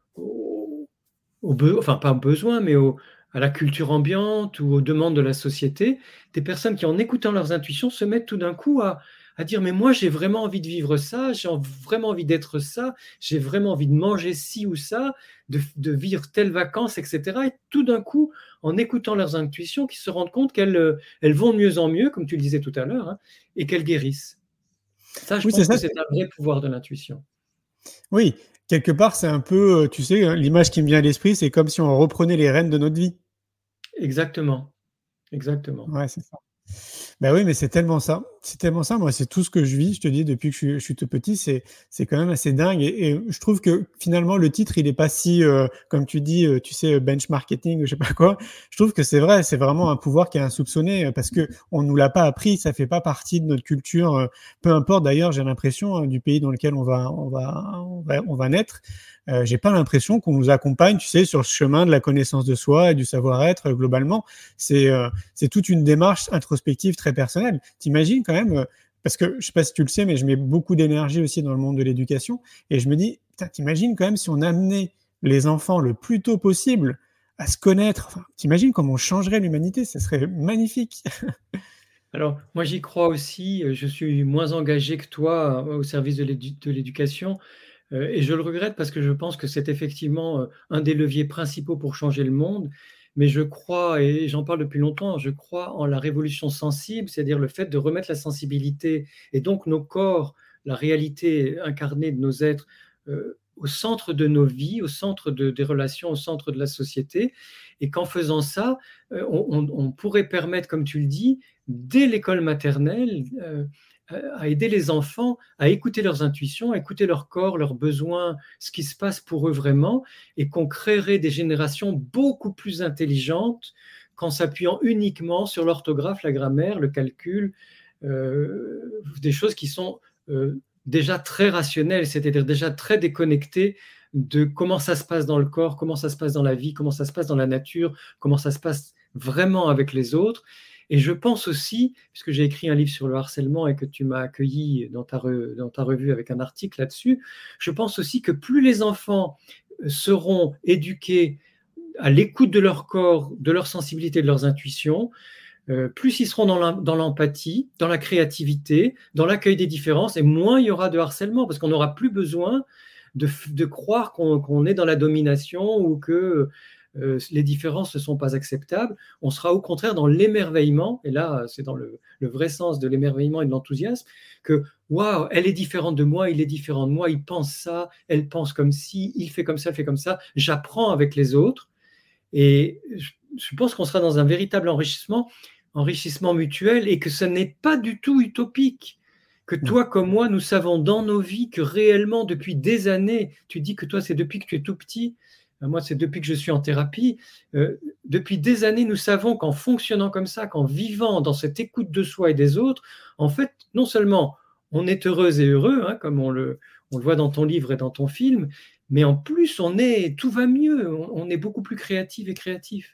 aux, aux be- enfin pas aux besoins, mais aux, à la culture ambiante ou aux demandes de la société, des personnes qui, en écoutant leurs intuitions, se mettent tout d'un coup à, à dire mais moi j'ai vraiment envie de vivre ça, j'ai vraiment envie d'être ça, j'ai vraiment envie de manger ci ou ça, de, de vivre telle vacances, et cetera. Et tout d'un coup, en écoutant leurs intuitions, qu'ils se rendent compte qu'elles elles vont de mieux en mieux, comme tu le disais tout à l'heure, hein, et qu'elles guérissent. Ça, je Oui, c'est pense que ça. c'est un vrai pouvoir de l'intuition. Oui, quelque part, c'est un peu, euh, tu sais, hein, l'image qui me vient à l'esprit, c'est comme si on reprenait les rênes de notre vie. Exactement, exactement. Ouais, c'est ça. Ben oui, mais c'est tellement ça. C'est tellement ça. Moi, c'est tout ce que je vis. Je te dis, depuis que je suis, je suis tout petit, c'est, c'est quand même assez dingue. Et, et je trouve que finalement, le titre, il est pas si, euh, comme tu dis, euh, tu sais, benchmarking, je sais pas quoi. Je trouve que c'est vrai. C'est vraiment un pouvoir qui est insoupçonné euh, parce que on nous l'a pas appris. Ça fait pas partie de notre culture. euh, peu importe d'ailleurs, j'ai l'impression hein, du pays dans lequel on va, on va, on va, on va naître. Euh, j'ai pas l'impression qu'on nous accompagne, tu sais, sur ce chemin de la connaissance de soi et du savoir-être euh, globalement. C'est, euh, c'est toute une démarche introspective très personnelle. T'imagines quand même, euh, parce que je sais pas si tu le sais, mais je mets beaucoup d'énergie aussi dans le monde de l'éducation, et je me dis, putain, t'imagines quand même si on amenait les enfants le plus tôt possible à se connaître. Enfin, t'imagines comment on changerait l'humanité, ça serait magnifique. Alors, moi, j'y crois aussi. Je suis moins engagé que toi euh, au service de l'édu- de l'éducation. Euh, et je le regrette parce que je pense que c'est effectivement euh, un des leviers principaux pour changer le monde. Mais je crois, et j'en parle depuis longtemps, je crois en la révolution sensible, c'est-à-dire le fait de remettre la sensibilité et donc nos corps, la réalité incarnée de nos êtres, euh, au centre de nos vies, au centre de, des relations, au centre de la société. Et qu'en faisant ça, euh, on, on pourrait permettre, comme tu le dis, dès l'école maternelle, euh, à aider les enfants à écouter leurs intuitions, à écouter leur corps, leurs besoins, ce qui se passe pour eux vraiment, et qu'on créerait des générations beaucoup plus intelligentes qu'en s'appuyant uniquement sur l'orthographe, la grammaire, le calcul, euh, des choses qui sont euh, déjà très rationnelles, c'est-à-dire déjà très déconnectées de comment ça se passe dans le corps, comment ça se passe dans la vie, comment ça se passe dans la nature, comment ça se passe vraiment avec les autres. Et je pense aussi, puisque j'ai écrit un livre sur le harcèlement et que tu m'as accueilli dans ta, re, dans ta revue avec un article là-dessus, je pense aussi que plus les enfants seront éduqués à l'écoute de leur corps, de leur sensibilité, de leurs intuitions, euh, plus ils seront dans l'empathie, dans la créativité, dans l'accueil des différences, et moins il y aura de harcèlement, parce qu'on n'aura plus besoin de, de croire qu'on qu'on est dans la domination ou que Euh, les différences ne sont pas acceptables. On sera au contraire dans l'émerveillement, et là c'est dans le, le vrai sens de l'émerveillement et de l'enthousiasme, que waouh, elle est différente de moi, il est différent de moi, il pense ça, elle pense comme ci, il fait comme ça, elle fait comme ça, j'apprends avec les autres, et je, je pense qu'on sera dans un véritable enrichissement, enrichissement mutuel, et que ce n'est pas du tout utopique, que toi comme moi, nous savons dans nos vies que réellement depuis des années, tu dis que toi c'est depuis que tu es tout petit, moi, c'est depuis que je suis en thérapie. Euh, depuis des années, nous savons qu'en fonctionnant comme ça, qu'en vivant dans cette écoute de soi et des autres, en fait, non seulement on est heureuse et heureux, hein, comme on le, on le voit dans ton livre et dans ton film, mais en plus, on est, tout va mieux. On, on est beaucoup plus créatif et créatif.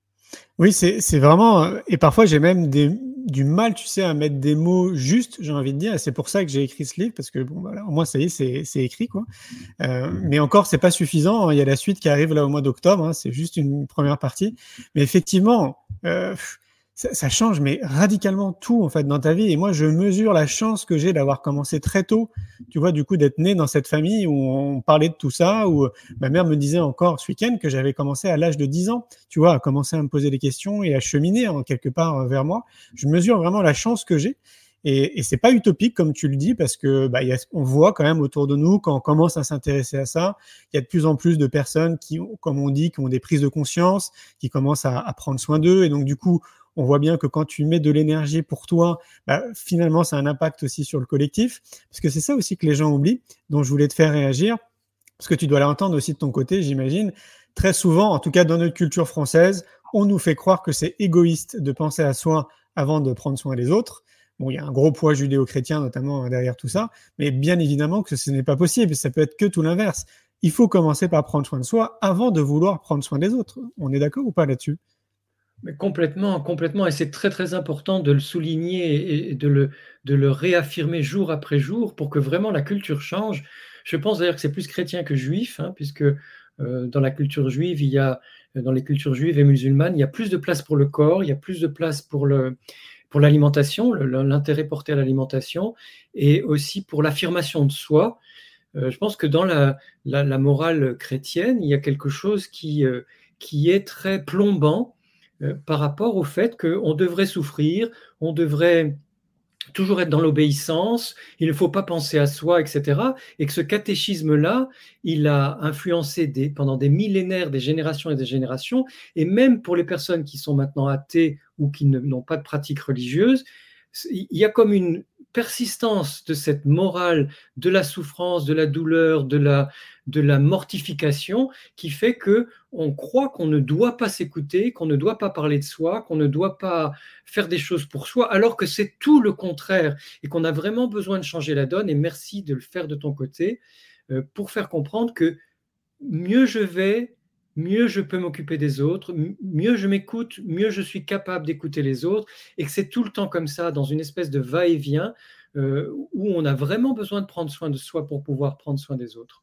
Oui, c'est c'est vraiment. Et parfois, j'ai même des, du mal, tu sais, à mettre des mots justes, j'ai envie de dire. Et c'est pour ça que j'ai écrit ce livre, parce que bon, voilà, au moins, ça y est, c'est c'est écrit, quoi. Euh, mais encore, c'est pas suffisant. Il y a la suite qui arrive là au mois d'octobre. Hein, c'est juste une première partie. Mais effectivement, euh, ça, ça change, mais radicalement tout en fait dans ta vie. Et moi, je mesure la chance que j'ai d'avoir commencé très tôt. Tu vois, du coup, d'être né dans cette famille où on parlait de tout ça, où ma mère me disait encore ce week-end que j'avais commencé à l'âge de dix ans, tu vois, à commencer à me poser des questions et à cheminer en quelque part vers moi. Je mesure vraiment la chance que j'ai. Et, et c'est pas utopique comme tu le dis, parce que bah, y a, on voit quand même autour de nous, quand on commence à s'intéresser à ça, il y a de plus en plus de personnes qui, comme on dit, qui ont des prises de conscience, qui commencent à, à prendre soin d'eux. Et donc du coup, on voit bien que quand tu mets de l'énergie pour toi, bah, finalement, ça a un impact aussi sur le collectif. Parce que c'est ça aussi que les gens oublient, dont je voulais te faire réagir. Parce que tu dois l'entendre aussi de ton côté, j'imagine. Très souvent, en tout cas dans notre culture française, on nous fait croire que c'est égoïste de penser à soi avant de prendre soin des autres. Bon, il y a un gros poids judéo-chrétien notamment derrière tout ça, mais bien évidemment que ce n'est pas possible. Ça peut être que tout l'inverse. Il faut commencer par prendre soin de soi avant de vouloir prendre soin des autres. On est d'accord ou pas là-dessus ? Mais complètement, complètement, et c'est très très important de le souligner et de le, de le réaffirmer jour après jour pour que vraiment la culture change. Je pense d'ailleurs que c'est plus chrétien que juif, hein, puisque euh, dans la culture juive, il y a, dans les cultures juives et musulmanes, il y a plus de place pour le corps, il y a plus de place pour le, pour l'alimentation, l'intérêt porté à l'alimentation, et aussi pour l'affirmation de soi. Euh, je pense que dans la, la, la morale chrétienne, il y a quelque chose qui, euh, qui est très plombant euh, par rapport au fait qu'on devrait souffrir, on devrait toujours être dans l'obéissance, il ne faut pas penser à soi, et cetera. Et que ce catéchisme-là, il a influencé des, pendant des millénaires, des générations et des générations, et même pour les personnes qui sont maintenant athées ou qui ne, n'ont pas de pratique religieuse, il y a comme une persistance de cette morale de la souffrance, de la douleur, de la, de la mortification qui fait que on croit qu'on ne doit pas s'écouter, qu'on ne doit pas parler de soi, qu'on ne doit pas faire des choses pour soi, alors que c'est tout le contraire et qu'on a vraiment besoin de changer la donne. Et merci de le faire de ton côté euh, pour faire comprendre que mieux je vais, mieux je peux m'occuper des autres, mieux je m'écoute, mieux je suis capable d'écouter les autres, et que c'est tout le temps comme ça, dans une espèce de va-et-vient, euh, où on a vraiment besoin de prendre soin de soi pour pouvoir prendre soin des autres.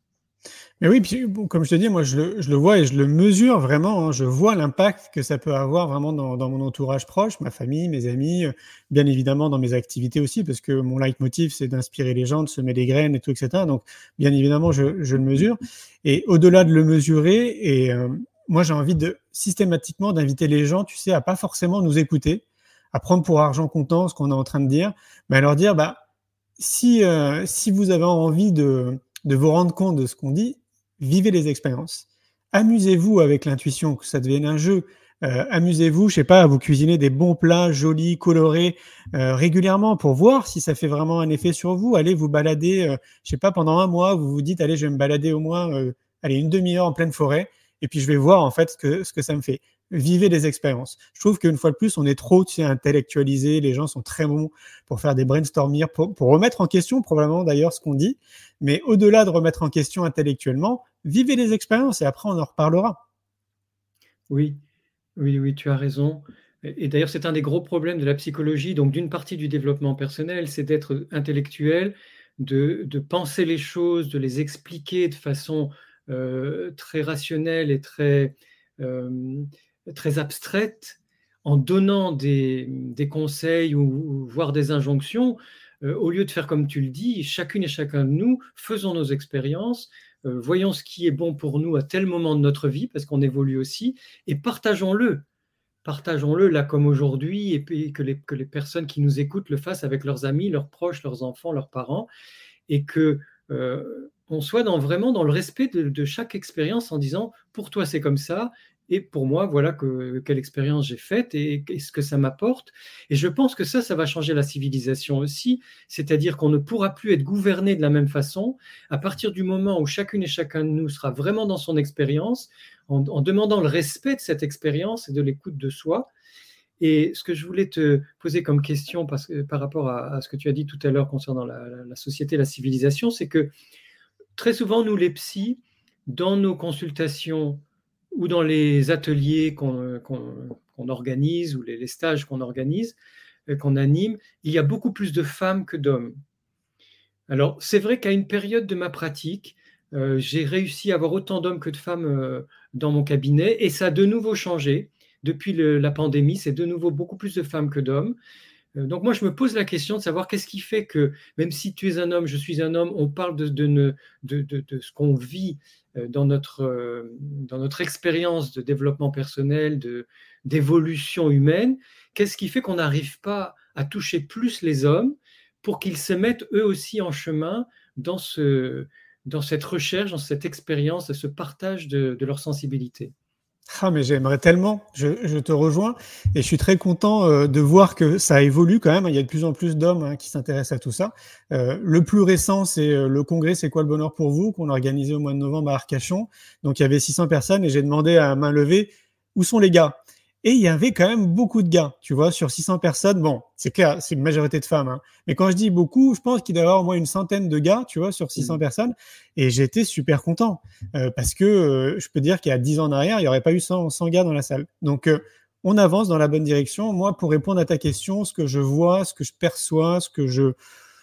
Mais oui, puis, bon, comme je te dis, moi, je le, je le vois et je le mesure vraiment, hein. Je vois l'impact que ça peut avoir vraiment dans, dans mon entourage proche, ma famille, mes amis, euh, bien évidemment dans mes activités aussi, parce que mon leitmotiv, c'est d'inspirer les gens, de semer des graines et tout, et cetera. Donc, bien évidemment, je, je le mesure. Et au-delà de le mesurer, et euh, moi, j'ai envie de systématiquement d'inviter les gens, tu sais, à pas forcément nous écouter, à prendre pour argent comptant ce qu'on est en train de dire, mais à leur dire, bah, si, euh, si vous avez envie de, de vous rendre compte de ce qu'on dit, vivez les expériences. Amusez-vous avec l'intuition, que ça devienne un jeu. Euh, amusez-vous, je sais pas, à vous cuisiner des bons plats jolis, colorés, euh, régulièrement pour voir si ça fait vraiment un effet sur vous. Allez vous balader, euh, je sais pas, pendant un mois, vous vous dites, allez, je vais me balader au moins, euh, allez, une demi-heure en pleine forêt, et puis je vais voir en fait ce que, ce que ça me fait. Vivez les expériences. Je trouve qu'une fois de plus, on est trop, tu sais, intellectualisé. Les gens sont très bons pour faire des brainstorming, pour, pour remettre en question probablement d'ailleurs ce qu'on dit. Mais au-delà de remettre en question intellectuellement, vivez les expériences et après on en reparlera. Oui, oui, oui, tu as raison. Et et d'ailleurs, c'est un des gros problèmes de la psychologie, donc d'une partie du développement personnel, c'est d'être intellectuel, de, de penser les choses, de les expliquer de façon euh, très rationnelle et très, euh, très abstraite, en donnant des, des conseils ou, ou voire des injonctions, euh, au lieu de faire comme tu le dis, chacune et chacun de nous, faisons nos expériences, euh, voyons ce qui est bon pour nous à tel moment de notre vie, parce qu'on évolue aussi, et partageons-le. Partageons-le là comme aujourd'hui, et puis que les, que les personnes qui nous écoutent le fassent avec leurs amis, leurs proches, leurs enfants, leurs parents, et que euh, on soit dans, vraiment dans le respect de, de chaque expérience en disant pour toi c'est comme ça, et pour moi voilà que, quelle expérience j'ai faite et, et ce que ça m'apporte. Et je pense que ça, ça va changer la civilisation aussi, c'est-à-dire qu'on ne pourra plus être gouverné de la même façon à partir du moment où chacune et chacun de nous sera vraiment dans son expérience, en, en demandant le respect de cette expérience et de l'écoute de soi. Et ce que je voulais te poser comme question parce que, par rapport à, à ce que tu as dit tout à l'heure concernant la, la, la société, la civilisation, c'est que très souvent, nous les psys, dans nos consultations ou dans les ateliers qu'on, qu'on, qu'on organise ou les, les stages qu'on organise, euh, qu'on anime, il y a beaucoup plus de femmes que d'hommes. Alors, c'est vrai qu'à une période de ma pratique, euh, j'ai réussi à avoir autant d'hommes que de femmes euh, dans mon cabinet et ça a de nouveau changé. Depuis le, la pandémie, c'est de nouveau beaucoup plus de femmes que d'hommes. Euh, donc moi, je me pose la question de savoir qu'est-ce qui fait que, même si tu es un homme, je suis un homme, on parle de, de, de, de, de ce qu'on vit euh, dans notre, euh, dans notre expérience de développement personnel, de, d'évolution humaine. Qu'est-ce qui fait qu'on n'arrive pas à toucher plus les hommes pour qu'ils se mettent eux aussi en chemin dans, ce, dans cette recherche, dans cette expérience, ce partage de, de leur sensibilité? Ah, mais j'aimerais tellement, je, je te rejoins et je suis très content euh, de voir que ça évolue quand même. Il y a de plus en plus d'hommes hein, qui s'intéressent à tout ça. Euh, le plus récent, c'est euh, le congrès C'est quoi le bonheur pour vous qu'on a organisé au mois de novembre à Arcachon. Donc, il y avait six cents personnes et j'ai demandé à main levée où sont les gars. Et il y avait quand même beaucoup de gars, tu vois, sur six cents personnes. Bon, c'est clair, c'est une majorité de femmes. Hein. Mais quand je dis beaucoup, je pense qu'il doit y avoir au moins une centaine de gars, tu vois, sur six cents mmh. personnes. Et j'étais super content euh, parce que euh, je peux dire qu'il y a dix ans en arrière, il n'y aurait pas eu cent, cent gars dans la salle. Donc, euh, on avance dans la bonne direction. Moi, pour répondre à ta question, ce que je vois, ce que je perçois, ce que je,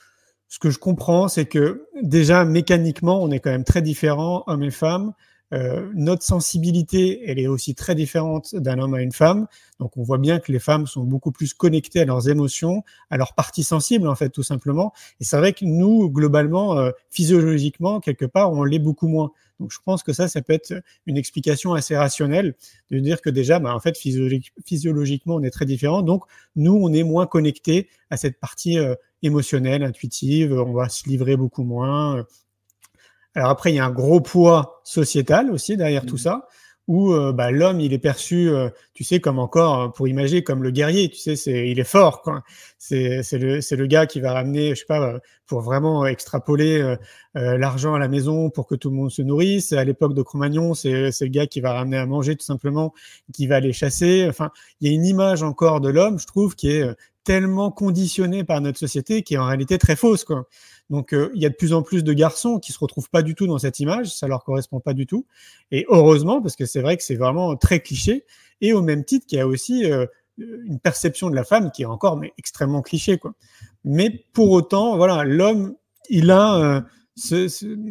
ce que je comprends, c'est que déjà, mécaniquement, on est quand même très différents, hommes et femmes. Euh, notre sensibilité, elle est aussi très différente d'un homme à une femme. Donc, on voit bien que les femmes sont beaucoup plus connectées à leurs émotions, à leurs parties sensibles, en fait, tout simplement. Et c'est vrai que nous, globalement, euh, physiologiquement, quelque part, on l'est beaucoup moins. Donc, je pense que ça, ça peut être une explication assez rationnelle de dire que déjà, bah, en fait, physiologique, physiologiquement, on est très différents. Donc, nous, on est moins connectés à cette partie euh, émotionnelle, intuitive. On va se livrer beaucoup moins. Euh, Alors après, il y a un gros poids sociétal aussi derrière mmh. tout ça, où euh, bah, l'homme, il est perçu, euh, tu sais, comme encore, pour imaginer, comme le guerrier, tu sais, c'est, il est fort, quoi. C'est, c'est, le, c'est le gars qui va ramener, je sais pas, pour vraiment extrapoler euh, euh, l'argent à la maison pour que tout le monde se nourrisse. À l'époque de Cro-Magnon, c'est, c'est le gars qui va ramener à manger tout simplement, qui va aller chasser. Enfin, il y a une image encore de l'homme, je trouve, qui est tellement conditionnée par notre société, qui est en réalité très fausse, quoi. Donc, euh, il y a de plus en plus de garçons qui se retrouvent pas du tout dans cette image, ça leur correspond pas du tout. Et heureusement, parce que c'est vrai que c'est vraiment très cliché. Et au même titre qu'il y a aussi euh, une perception de la femme qui est encore mais extrêmement cliché, quoi. Mais pour autant, voilà, l'homme, il a euh, ce, ce,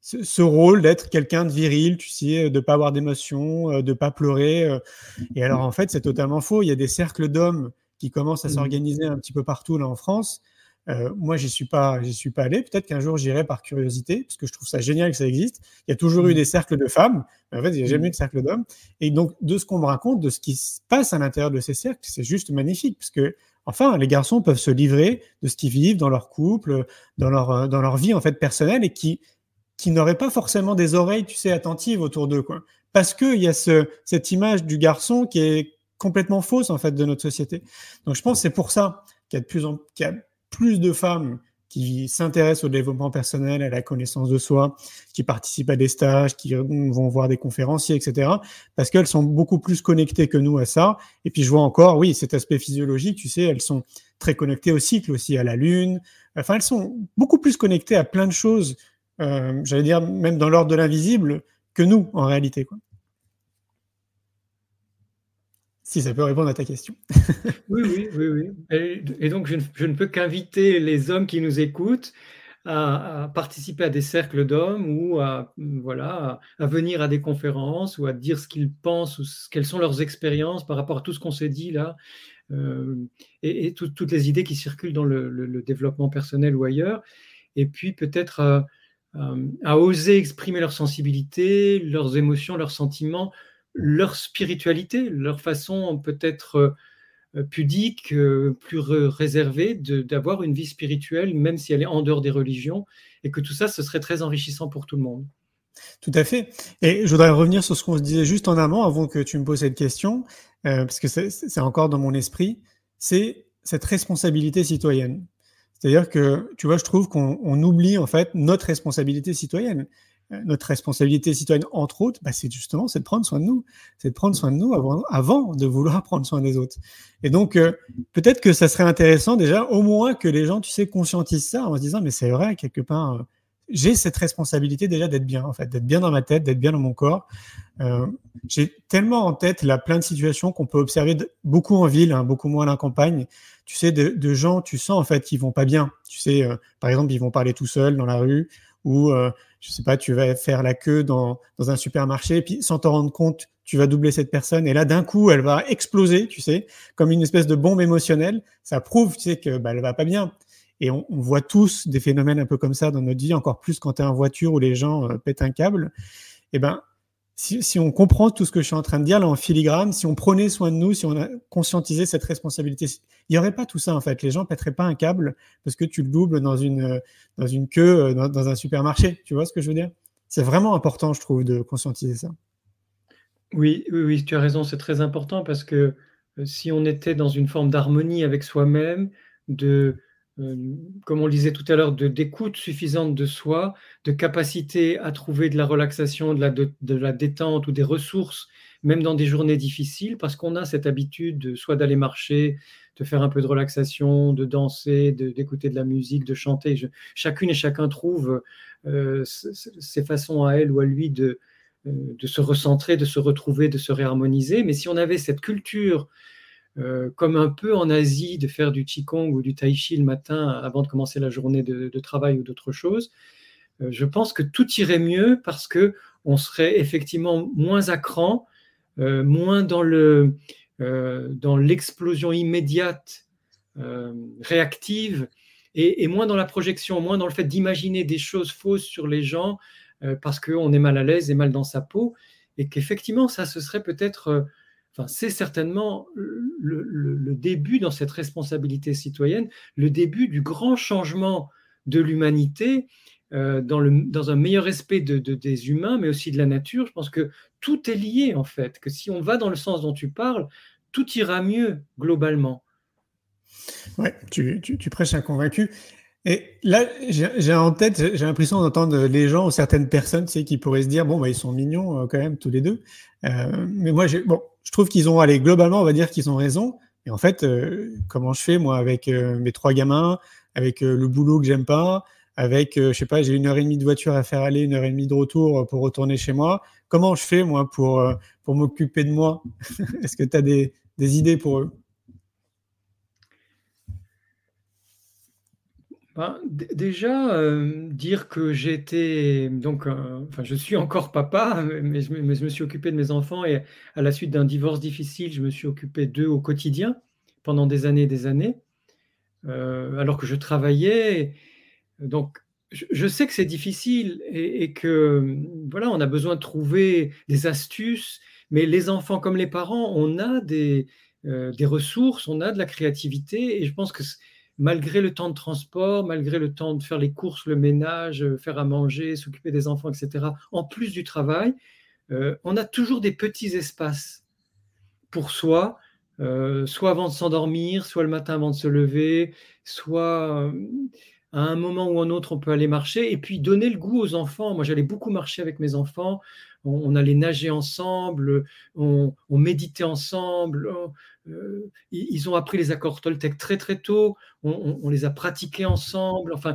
ce, ce rôle d'être quelqu'un de viril, tu sais, de pas avoir d'émotions, euh, de pas pleurer. euh. Et alors, en fait, c'est totalement faux. Il y a des cercles d'hommes qui commencent à Mhm. s'organiser un petit peu partout là en France. Euh, moi, j'y suis pas, j'y suis pas allé. Peut-être qu'un jour j'irai par curiosité, parce que je trouve ça génial que ça existe. Il y a toujours eu Mhm. des cercles de femmes, mais en fait, il n'y a jamais Mhm. eu de cercle d'hommes. Et donc, de ce qu'on me raconte, de ce qui se passe à l'intérieur de ces cercles, c'est juste magnifique, parce que, enfin, les garçons peuvent se livrer de ce qu'ils vivent dans leur couple, dans leur, euh, dans leur vie en fait personnelle, et qui, qui n'auraient pas forcément des oreilles, tu sais, attentives autour d'eux, quoi. Parce que il y a ce, cette image du garçon qui est complètement fausse en fait de notre société. Donc, je pense que c'est pour ça qu'il y a de plus en qu'il y a plus de femmes qui s'intéressent au développement personnel, à la connaissance de soi, qui participent à des stages, qui vont voir des conférenciers, et cetera, parce qu'elles sont beaucoup plus connectées que nous à ça. Et puis je vois encore, oui, cet aspect physiologique, tu sais, elles sont très connectées au cycle aussi, à la lune. Enfin, elles sont beaucoup plus connectées à plein de choses, euh, j'allais dire même dans l'ordre de l'invisible, que nous, en réalité, quoi. Si ça peut répondre à ta question. Oui, oui, oui, oui. Et, et donc, je ne, je ne peux qu'inviter les hommes qui nous écoutent à, à participer à des cercles d'hommes ou à, voilà, à, à venir à des conférences ou à dire ce qu'ils pensent ou ce- quelles sont leurs expériences par rapport à tout ce qu'on s'est dit là, euh, et, et tout- toutes les idées qui circulent dans le, le- le développement personnel ou ailleurs. Et puis peut-être euh, euh, à oser exprimer leur sensibilité, leurs émotions, leurs sentiments, leur spiritualité, leur façon peut-être euh, pudique, euh, plus re- réservée de- d'avoir une vie spirituelle, même si elle est en dehors des religions, et que tout ça, ce serait très enrichissant pour tout le monde. Tout à fait. Et je voudrais revenir sur ce qu'on se disait juste en amont, avant que tu me poses cette question, euh, parce que c'est c'est encore dans mon esprit, c'est cette responsabilité citoyenne. C'est-à-dire que, tu vois, je trouve qu'on on oublie en fait notre responsabilité citoyenne. Euh, Notre responsabilité citoyenne, entre autres, bah, c'est justement c'est de prendre soin de nous, c'est de prendre soin de nous avant, avant de vouloir prendre soin des autres. Et donc, euh, peut-être que ça serait intéressant déjà, au moins que les gens, tu sais, conscientisent ça en se disant, mais c'est vrai, quelque part, euh, j'ai cette responsabilité déjà d'être bien, en fait, d'être bien dans ma tête, d'être bien dans mon corps. Euh, j'ai tellement en tête là plein de situations qu'on peut observer de, beaucoup en ville, hein, beaucoup moins à la campagne. Tu sais, de, de gens, tu sens en fait qu'ils vont pas bien. Tu sais, euh, par exemple, ils vont parler tout seuls dans la rue, ou euh, je sais pas, tu vas faire la queue dans, dans un supermarché, et puis sans t'en rendre compte, tu vas doubler cette personne, et là d'un coup, elle va exploser, tu sais, comme une espèce de bombe émotionnelle. Ça prouve, tu sais, que bah, elle va pas bien. Et on, on voit tous des phénomènes un peu comme ça dans notre vie, encore plus quand tu es en voiture où les gens euh, pètent un câble. Et ben, si, si on comprend tout ce que je suis en train de dire là en filigrane, si on prenait soin de nous, si on a conscientisé cette responsabilité, il n'y aurait pas tout ça en fait. Les gens pèteraient pas un câble parce que tu le doubles dans une, dans une queue dans, dans un supermarché. Tu vois ce que je veux dire? C'est vraiment important, je trouve, de conscientiser ça. Oui, oui, oui, tu as raison, c'est très important parce que euh, si on était dans une forme d'harmonie avec soi-même, de, euh, comme on le disait tout à l'heure, de d'écoute suffisante de soi, de capacité à trouver de la relaxation, de la, de, de la détente ou des ressources, même dans des journées difficiles, parce qu'on a cette habitude de, soit d'aller marcher, de faire un peu de relaxation, de danser, de- d'écouter de la musique, de chanter. Je- chacune et chacun trouve euh, s- s- ses façons à elle ou à lui de de se recentrer, de se retrouver, de se réharmoniser. Mais si on avait cette culture, euh, comme un peu en Asie, de faire du Qigong ou du Tai Chi le matin avant de commencer la journée de, de travail ou d'autre chose, euh, je pense que tout irait mieux parce que on serait effectivement moins à cran, euh, moins dans le, euh, dans l'explosion immédiate, euh, réactive, et, et moins dans la projection, moins dans le fait d'imaginer des choses fausses sur les gens euh, parce qu'on est mal à l'aise et mal dans sa peau, et qu'effectivement, ça, ce serait peut-être, euh, enfin, c'est certainement le, le- le début dans cette responsabilité citoyenne, le début du grand changement de l'humanité euh, dans, le, dans un meilleur respect de, de- des humains, mais aussi de la nature. Je pense que tout est lié, en fait, que si on va dans le sens dont tu parles, tout ira mieux globalement. Ouais, tu, tu, tu prêches un convaincu. Et là, j'ai j'ai en tête, j'ai j'ai l'impression d'entendre les gens ou certaines personnes, tu sais, qui pourraient se dire, bon, bah, ils sont mignons euh, quand même tous les deux. Euh, mais moi, j'ai, bon, je trouve qu'ils ont, allez, globalement, on va dire qu'ils ont raison. Et en fait, euh, comment je fais, moi, avec euh, mes trois gamins, avec euh, le boulot que j'aime pas, avec, euh, je sais pas, j'ai une heure et demie de voiture à faire aller, une heure et demie de retour pour retourner chez moi. Comment je fais, moi, pour, euh, pour m'occuper de moi? Est-ce que tu as des, des idées pour eux? Ben, d- déjà, euh, dire que j'étais donc, euh, enfin, je suis encore papa, mais je, me mais je me suis occupé de mes enfants et à la suite d'un divorce difficile, je me suis occupé d'eux au quotidien pendant des années et des années, euh, alors que je travaillais. Donc, je, je sais que c'est difficile et, et que voilà, on a besoin de trouver des astuces, mais les enfants comme les parents, on a des, euh, des ressources, on a de la créativité et je pense que c- malgré le temps de transport, malgré le temps de faire les courses, le ménage, euh, faire à manger, s'occuper des enfants, et cetera, en plus du travail, euh, on a toujours des petits espaces pour soi, euh, soit avant de s'endormir, soit le matin avant de se lever, soit euh, à un moment ou un autre, on peut aller marcher et puis donner le goût aux enfants. Moi, j'allais beaucoup marcher avec mes enfants. On, on allait nager ensemble, on, on méditait ensemble. On- euh, ils ils ont appris les accords Toltec très très tôt. On, on- on les a pratiqués ensemble. Enfin,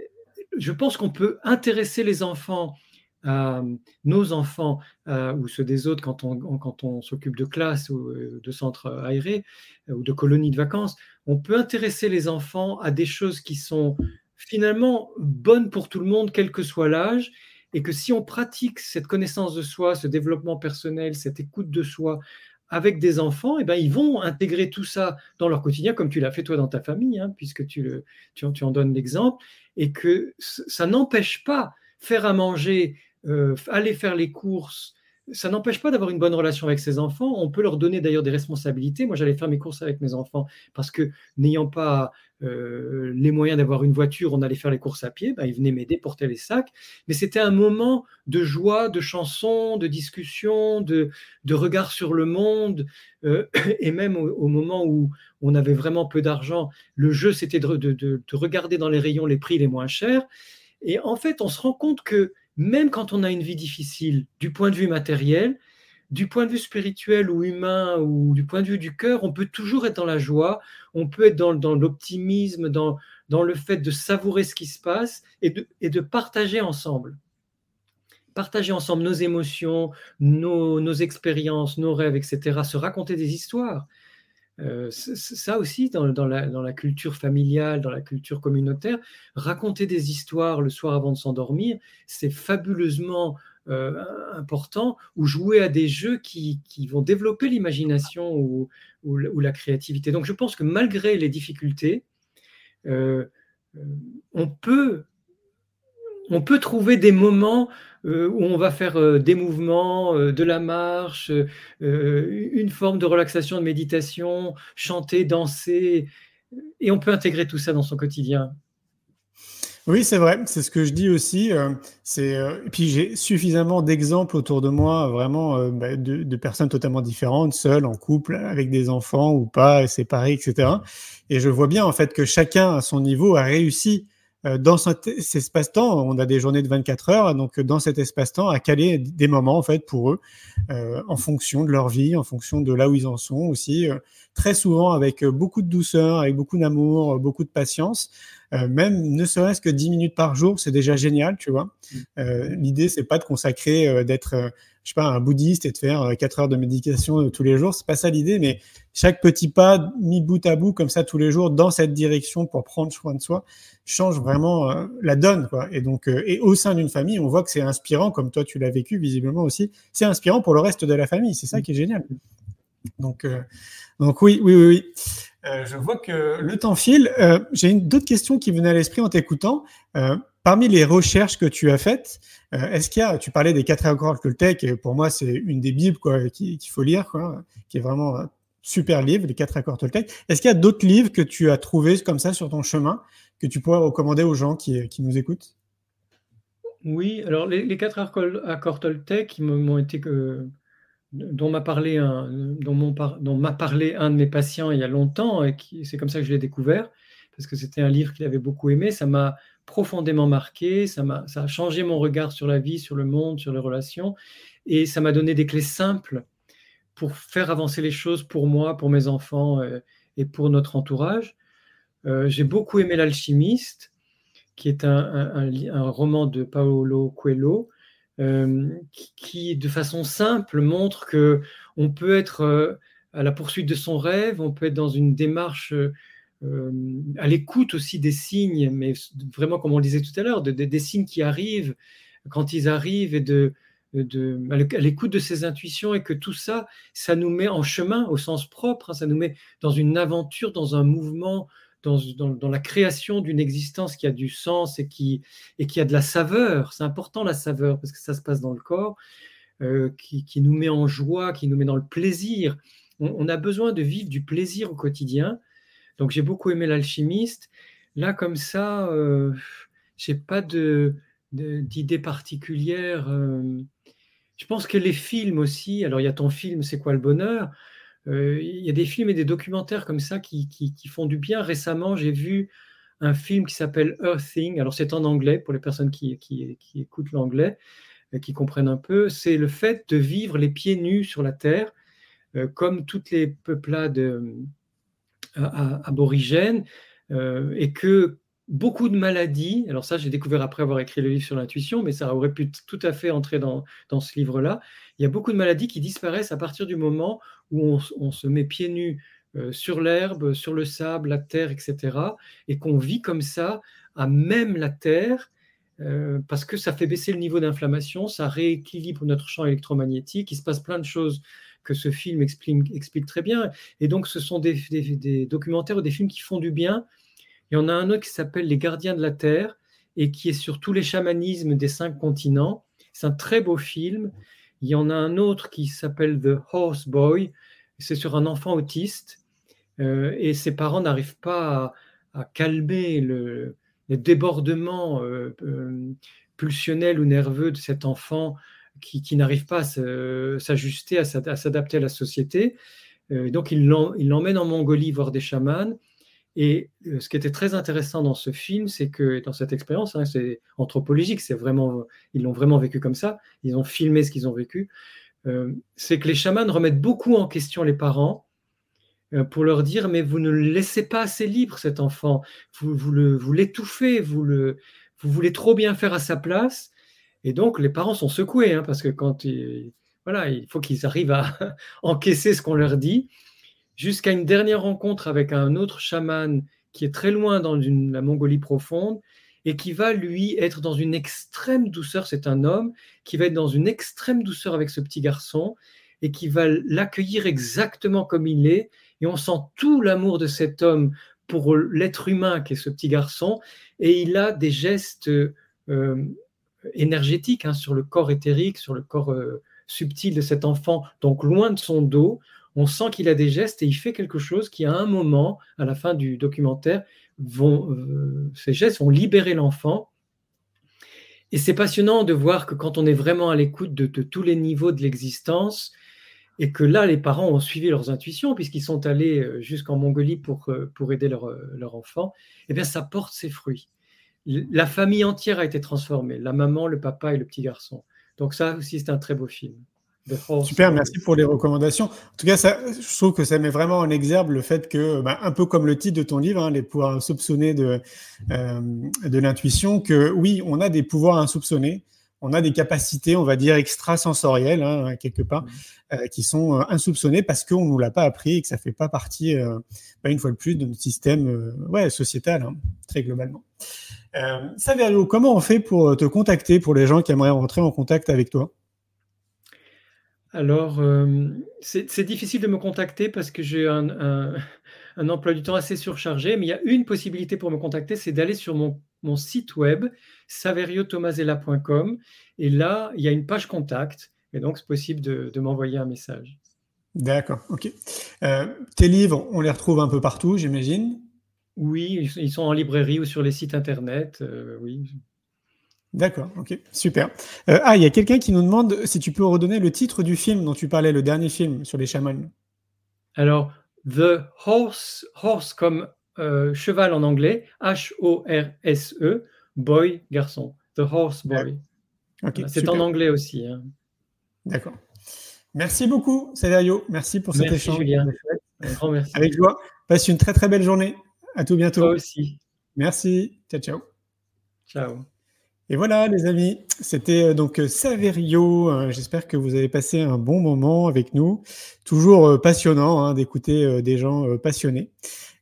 je pense qu'on peut intéresser les enfants, à, nos enfants euh, ou ceux des autres quand on, quand on s'occupe de classes ou euh, de centres aérés euh, ou de colonies de vacances. On peut intéresser les enfants à des choses qui sont finalement bonnes pour tout le monde, quel que soit l'âge, et que si on pratique cette connaissance de soi, ce développement personnel, cette écoute de soi avec des enfants, eh ben, ils vont intégrer tout ça dans leur quotidien, comme tu l'as fait toi dans ta famille, hein, puisque tu, le, tu, en, tu en donnes l'exemple, et que ça n'empêche pas faire à manger, euh, aller faire les courses, ça n'empêche pas d'avoir une bonne relation avec ses enfants. On peut leur donner d'ailleurs des responsabilités. Moi, j'allais faire mes courses avec mes enfants parce que n'ayant pas euh, les moyens d'avoir une voiture, on allait faire les courses à pied. Ben, ils venaient m'aider, porter les sacs. Mais c'était un moment de joie, de chansons, de discussions, de, de regard sur le monde. Euh, et même au, au moment où on avait vraiment peu d'argent, le jeu, c'était de, de, de, de regarder dans les rayons les prix les moins chers. Et en fait, on se rend compte que même quand on a une vie difficile, du point de vue matériel, du point de vue spirituel ou humain ou du point de vue du cœur, on peut toujours être dans la joie, on peut être dans, dans l'optimisme, dans, dans le fait de savourer ce qui se passe et de, et de partager ensemble. Partager ensemble nos émotions, nos, nos expériences, nos rêves, et cetera. Se raconter des histoires. Euh, ça aussi, dans, dans, la, dans la culture familiale, dans la culture communautaire, raconter des histoires le soir avant de s'endormir, c'est fabuleusement euh, important, ou jouer à des jeux qui, qui vont développer l'imagination ou, ou, ou la créativité. Donc je pense que malgré les difficultés, euh, on peut on peut trouver des moments euh, où on va faire euh, des mouvements, euh, de la marche, euh, une forme de relaxation, de méditation, chanter, danser, et on peut intégrer tout ça dans son quotidien. Oui, c'est vrai, c'est ce que je dis aussi. euh, c'est, euh, et puis j'ai suffisamment d'exemples autour de moi, vraiment euh, bah, de, de personnes totalement différentes, seules, en couple, avec des enfants ou pas, séparées, et cetera. Et je vois bien en fait que chacun à son niveau a réussi euh, dans cet, cet espace-temps. On a des journées de vingt-quatre heures, donc dans cet espace-temps, à caler des moments en fait pour eux, euh, en fonction de leur vie, en fonction de là où ils en sont aussi. Euh, très souvent avec beaucoup de douceur, avec beaucoup d'amour, beaucoup de patience. Euh, même ne serait-ce que dix minutes par jour, c'est déjà génial, tu vois. Euh, l'idée, c'est pas de consacrer, euh, d'être, euh, je sais pas, un bouddhiste et de faire euh, quatre heures de méditation euh, tous les jours. C'est pas ça l'idée, mais chaque petit pas mis bout à bout comme ça tous les jours dans cette direction pour prendre soin de soi change vraiment euh, la donne, quoi. Et donc, euh, et au sein d'une famille, on voit que c'est inspirant, comme toi tu l'as vécu visiblement aussi. C'est inspirant pour le reste de la famille. C'est ça qui est génial. Donc, euh, donc oui, oui, oui, oui. Euh, je vois que le temps file. Euh, j'ai une d'autres questions qui venaient à l'esprit en t'écoutant. Euh, parmi les recherches que tu as faites, euh, est-ce qu'il y a, tu parlais des quatre accords Toltec, et pour moi c'est une des bibles quoi, qu'il, qu'il faut lire, quoi, qui est vraiment un super livre, les quatre accords Toltec. Est-ce qu'il y a d'autres livres que tu as trouvés comme ça sur ton chemin que tu pourrais recommander aux gens qui, qui nous écoutent? Oui, alors les, les quatre accords, accords Toltec qui m'ont été que dont m'a parlé un, dont m'ont par- dont m'a parlé un de mes patients il y a longtemps, et qui, c'est comme ça que je l'ai découvert, parce que c'était un livre qu'il avait beaucoup aimé. Ça m'a profondément marqué, ça m'a, ça a changé mon regard sur la vie, sur le monde, sur les relations, et ça m'a donné des clés simples pour faire avancer les choses pour moi, pour mes enfants euh, et pour notre entourage. Euh, j'ai beaucoup aimé L'Alchimiste, qui est un, un- un li- un roman de Paulo Coelho, euh, qui, qui, de façon simple, montre que on peut être euh, à la poursuite de son rêve, on peut être dans une démarche euh, euh, à l'écoute aussi des signes, mais vraiment comme on le disait tout à l'heure, de, de, des signes qui arrivent quand ils arrivent et de, de, à l'écoute de ces intuitions, et que tout ça, ça nous met en chemin au sens propre, hein, ça nous met dans une aventure, dans un mouvement, dans, dans, dans la création d'une existence qui a du sens et qui, et qui a de la saveur. C'est important la saveur parce que ça se passe dans le corps, euh, qui, qui nous met en joie, qui nous met dans le plaisir. On, on a besoin de vivre du plaisir au quotidien. Donc j'ai beaucoup aimé L'Alchimiste. Là, comme ça, euh, j'ai pas de, de, d'idée particulière. Euh, je pense que les films aussi, alors il y a ton film C'est quoi le bonheur? Euh, il y a des films et des documentaires comme ça qui, qui, qui font du bien. Récemment, j'ai vu un film qui s'appelle Earthing. Alors c'est en anglais pour les personnes qui, qui, qui écoutent l'anglais, euh, qui comprennent un peu. C'est le fait de vivre les pieds nus sur la terre, euh, comme toutes les peuplades euh, aborigènes, euh, et que beaucoup de maladies, alors ça j'ai découvert après avoir écrit le livre sur l'intuition, mais ça aurait pu tout à fait entrer dans, dans ce livre-là, il y a beaucoup de maladies qui disparaissent à partir du moment où on, on se met pieds nus euh, sur l'herbe, sur le sable, la terre, et cetera, et qu'on vit comme ça à même la terre, euh, parce que ça fait baisser le niveau d'inflammation, ça rééquilibre notre champ électromagnétique, il se passe plein de choses que ce film explique, explique très bien. Et donc, ce sont des, des, des documentaires ou des films qui font du bien. Il y en a un autre qui s'appelle Les Gardiens de la Terre et qui est sur tous les chamanismes des cinq continents. C'est un très beau film. Il y en a un autre qui s'appelle The Horse Boy. C'est sur un enfant autiste euh, et ses parents n'arrivent pas à, à calmer le, le débordement euh, euh, pulsionnel ou nerveux de cet enfant qui, qui n'arrive pas à se, s'ajuster, à s'adapter à la société. Euh, donc, il l'emmène en Mongolie voir des chamans. Et euh, ce qui était très intéressant dans ce film, c'est que, dans cette expérience, hein, c'est anthropologique, c'est vraiment, ils l'ont vraiment vécu comme ça, ils ont filmé ce qu'ils ont vécu, euh, c'est que les chamans remettent beaucoup en question les parents euh, pour leur dire, mais vous ne le laissez pas assez libre, cet enfant, vous, vous, le, vous l'étouffez, vous, le, vous voulez trop bien faire à sa place. Et donc, les parents sont secoués, hein, parce que quand ils, voilà, il faut qu'ils arrivent à encaisser ce qu'on leur dit, jusqu'à une dernière rencontre avec un autre chaman qui est très loin dans une, la Mongolie profonde et qui va, lui, être dans une extrême douceur. C'est un homme qui va être dans une extrême douceur avec ce petit garçon et qui va l'accueillir exactement comme il est. Et on sent tout l'amour de cet homme pour l'être humain qu'est ce petit garçon. Et il a des gestes euh, énergétique hein, sur le corps éthérique, sur le corps euh, subtil de cet enfant, donc loin de son dos. On sent qu'il a des gestes et il fait quelque chose qui, à un moment, à la fin du documentaire, vont, euh, ces gestes vont libérer l'enfant. Et c'est passionnant de voir que quand on est vraiment à l'écoute de, de tous les niveaux de l'existence, et que là, les parents ont suivi leurs intuitions, puisqu'ils sont allés jusqu'en Mongolie pour, pour aider leur, leur enfant, eh bien, ça porte ses fruits. La famille entière a été transformée, la maman, le papa et le petit garçon. Donc ça aussi, c'est un très beau film. Super, merci pour les recommandations. En tout cas, ça, je trouve que ça met vraiment en exergue le fait que, bah, un peu comme le titre de ton livre, hein, les pouvoirs insoupçonnés de, euh, de l'intuition, que oui, on a des pouvoirs insoupçonnés, on a des capacités, on va dire, extrasensorielles, hein, quelque part, euh, qui sont euh, insoupçonnées parce qu'on ne nous l'a pas appris et que ça ne fait pas partie, euh, bah, une fois de plus, de notre système euh, ouais, sociétal, hein, très globalement. Euh, Saverio, comment on fait pour te contacter, pour les gens qui aimeraient rentrer en contact avec toi? Alors, euh, c'est, c'est difficile de me contacter parce que j'ai un, un, un emploi du temps assez surchargé, mais il y a une possibilité pour me contacter, c'est d'aller sur mon, mon site web, saverio tomasella point com, et là, il y a une page contact, et donc c'est possible de, de m'envoyer un message. D'accord, ok. Euh, tes livres, on les retrouve un peu partout, j'imagine? Oui, ils sont en librairie ou sur les sites internet, euh, oui. D'accord, ok, super. Euh, ah, il y a quelqu'un qui nous demande si tu peux redonner le titre du film dont tu parlais, le dernier film sur les chamans. Alors, The Horse, horse comme euh, cheval en anglais, H O R S E, boy, garçon. The Horse Boy. Okay, voilà, c'est en anglais aussi. Hein. D'accord. Merci beaucoup, Saverio. Merci pour cet merci, échange. Julien. Un grand merci. Avec joie. Passe une très très belle journée. À tout bientôt. Toi aussi. Merci. Ciao, ciao. Ciao. Et voilà, les amis, c'était donc Saverio. J'espère que vous avez passé un bon moment avec nous. Toujours passionnant hein, d'écouter des gens passionnés.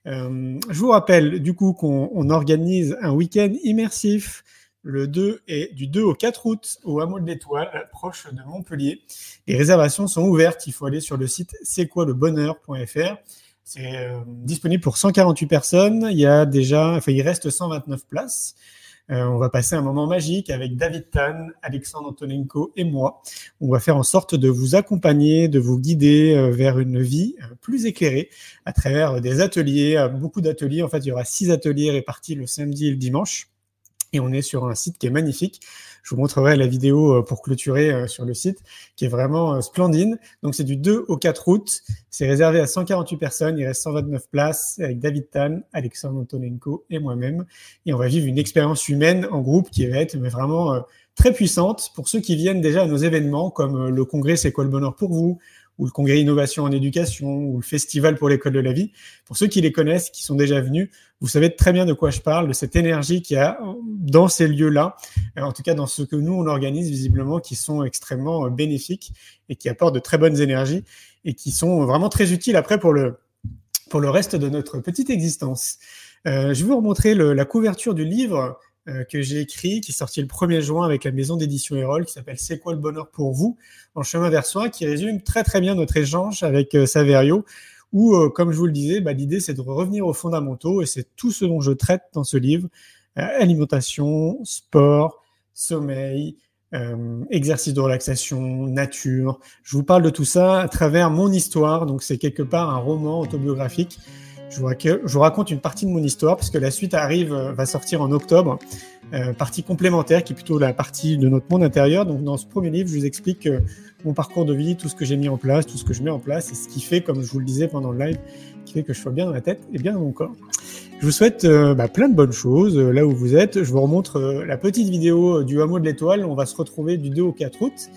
Euh, je vous rappelle du coup qu'on on organise un week-end immersif le deux et du deux au quatre août au Hameau de l'Étoile, proche de Montpellier. Les réservations sont ouvertes. Il faut aller sur le site c'est quoi le bonheur point f r. C'est euh, disponible pour cent quarante-huit personnes. Il y a déjà, enfin, il reste cent vingt-neuf places. Euh, on va passer un moment magique avec David Tan, Alexandre Antonenko et moi. On va faire en sorte de vous accompagner, de vous guider euh, vers une vie euh, plus éclairée à travers des ateliers, euh, beaucoup d'ateliers. En fait, il y aura six ateliers répartis le samedi et le dimanche. Et on est sur un site qui est magnifique. Je vous montrerai la vidéo pour clôturer sur le site, qui est vraiment splendide. Donc, c'est du deux au quatre août. C'est réservé à cent quarante-huit personnes. Il reste cent vingt-neuf places avec David Tan, Alexandre Antonenko et moi-même. Et on va vivre une expérience humaine en groupe qui va être vraiment très puissante pour ceux qui viennent déjà à nos événements, comme le congrès C'est quoi le bonheur pour vous, ou le congrès Innovation en éducation, ou le festival pour l'école de la vie. Pour ceux qui les connaissent, qui sont déjà venus, vous savez très bien de quoi je parle, de cette énergie qu'il y a dans ces lieux-là, en tout cas dans ce que nous, on organise visiblement, qui sont extrêmement bénéfiques et qui apportent de très bonnes énergies et qui sont vraiment très utiles après pour le, pour le reste de notre petite existence. Euh, je vais vous remontrer le, la couverture du livre euh, que j'ai écrit, qui est sorti le premier juin avec la maison d'édition Erol, qui s'appelle « C'est quoi le bonheur pour vous ?» en chemin vers soi, qui résume très très bien notre échange avec euh, Saverio, où, euh, comme je vous le disais, bah, l'idée c'est de revenir aux fondamentaux, et c'est tout ce dont je traite dans ce livre, euh, alimentation, sport, sommeil, euh, exercice de relaxation, nature. Je vous parle de tout ça à travers mon histoire, donc c'est quelque part un roman autobiographique. Je vous, je vous raconte une partie de mon histoire, parce que la suite arrive, va sortir en octobre, euh, partie complémentaire, qui est plutôt la partie de notre monde intérieur. Donc dans ce premier livre, je vous explique euh, mon parcours de vie, tout ce que j'ai mis en place, tout ce que je mets en place, et ce qui fait, comme je vous le disais pendant le live, qui fait que je sois bien dans la tête et bien dans mon corps. Je vous souhaite euh, bah, plein de bonnes choses, euh, là où vous êtes. Je vous remontre euh, la petite vidéo du Hameau de l'Étoile. On va se retrouver du deux au quatre août.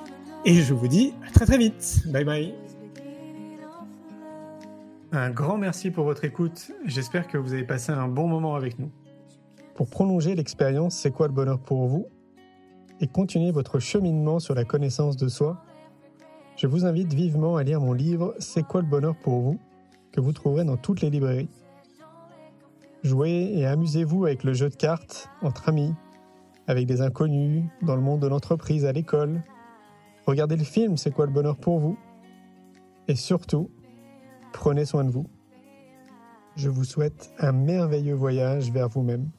Et je vous dis à très très vite. Bye bye. Un grand merci pour votre écoute. J'espère que vous avez passé un bon moment avec nous. Pour prolonger l'expérience C'est quoi le bonheur pour vous et continuer votre cheminement sur la connaissance de soi, je vous invite vivement à lire mon livre C'est quoi le bonheur pour vous, que vous trouverez dans toutes les librairies. Jouez et amusez-vous avec le jeu de cartes entre amis, avec des inconnus, dans le monde de l'entreprise, à l'école. Regardez le film C'est quoi le bonheur pour vous. Et surtout, prenez soin de vous. Je vous souhaite un merveilleux voyage vers vous-même.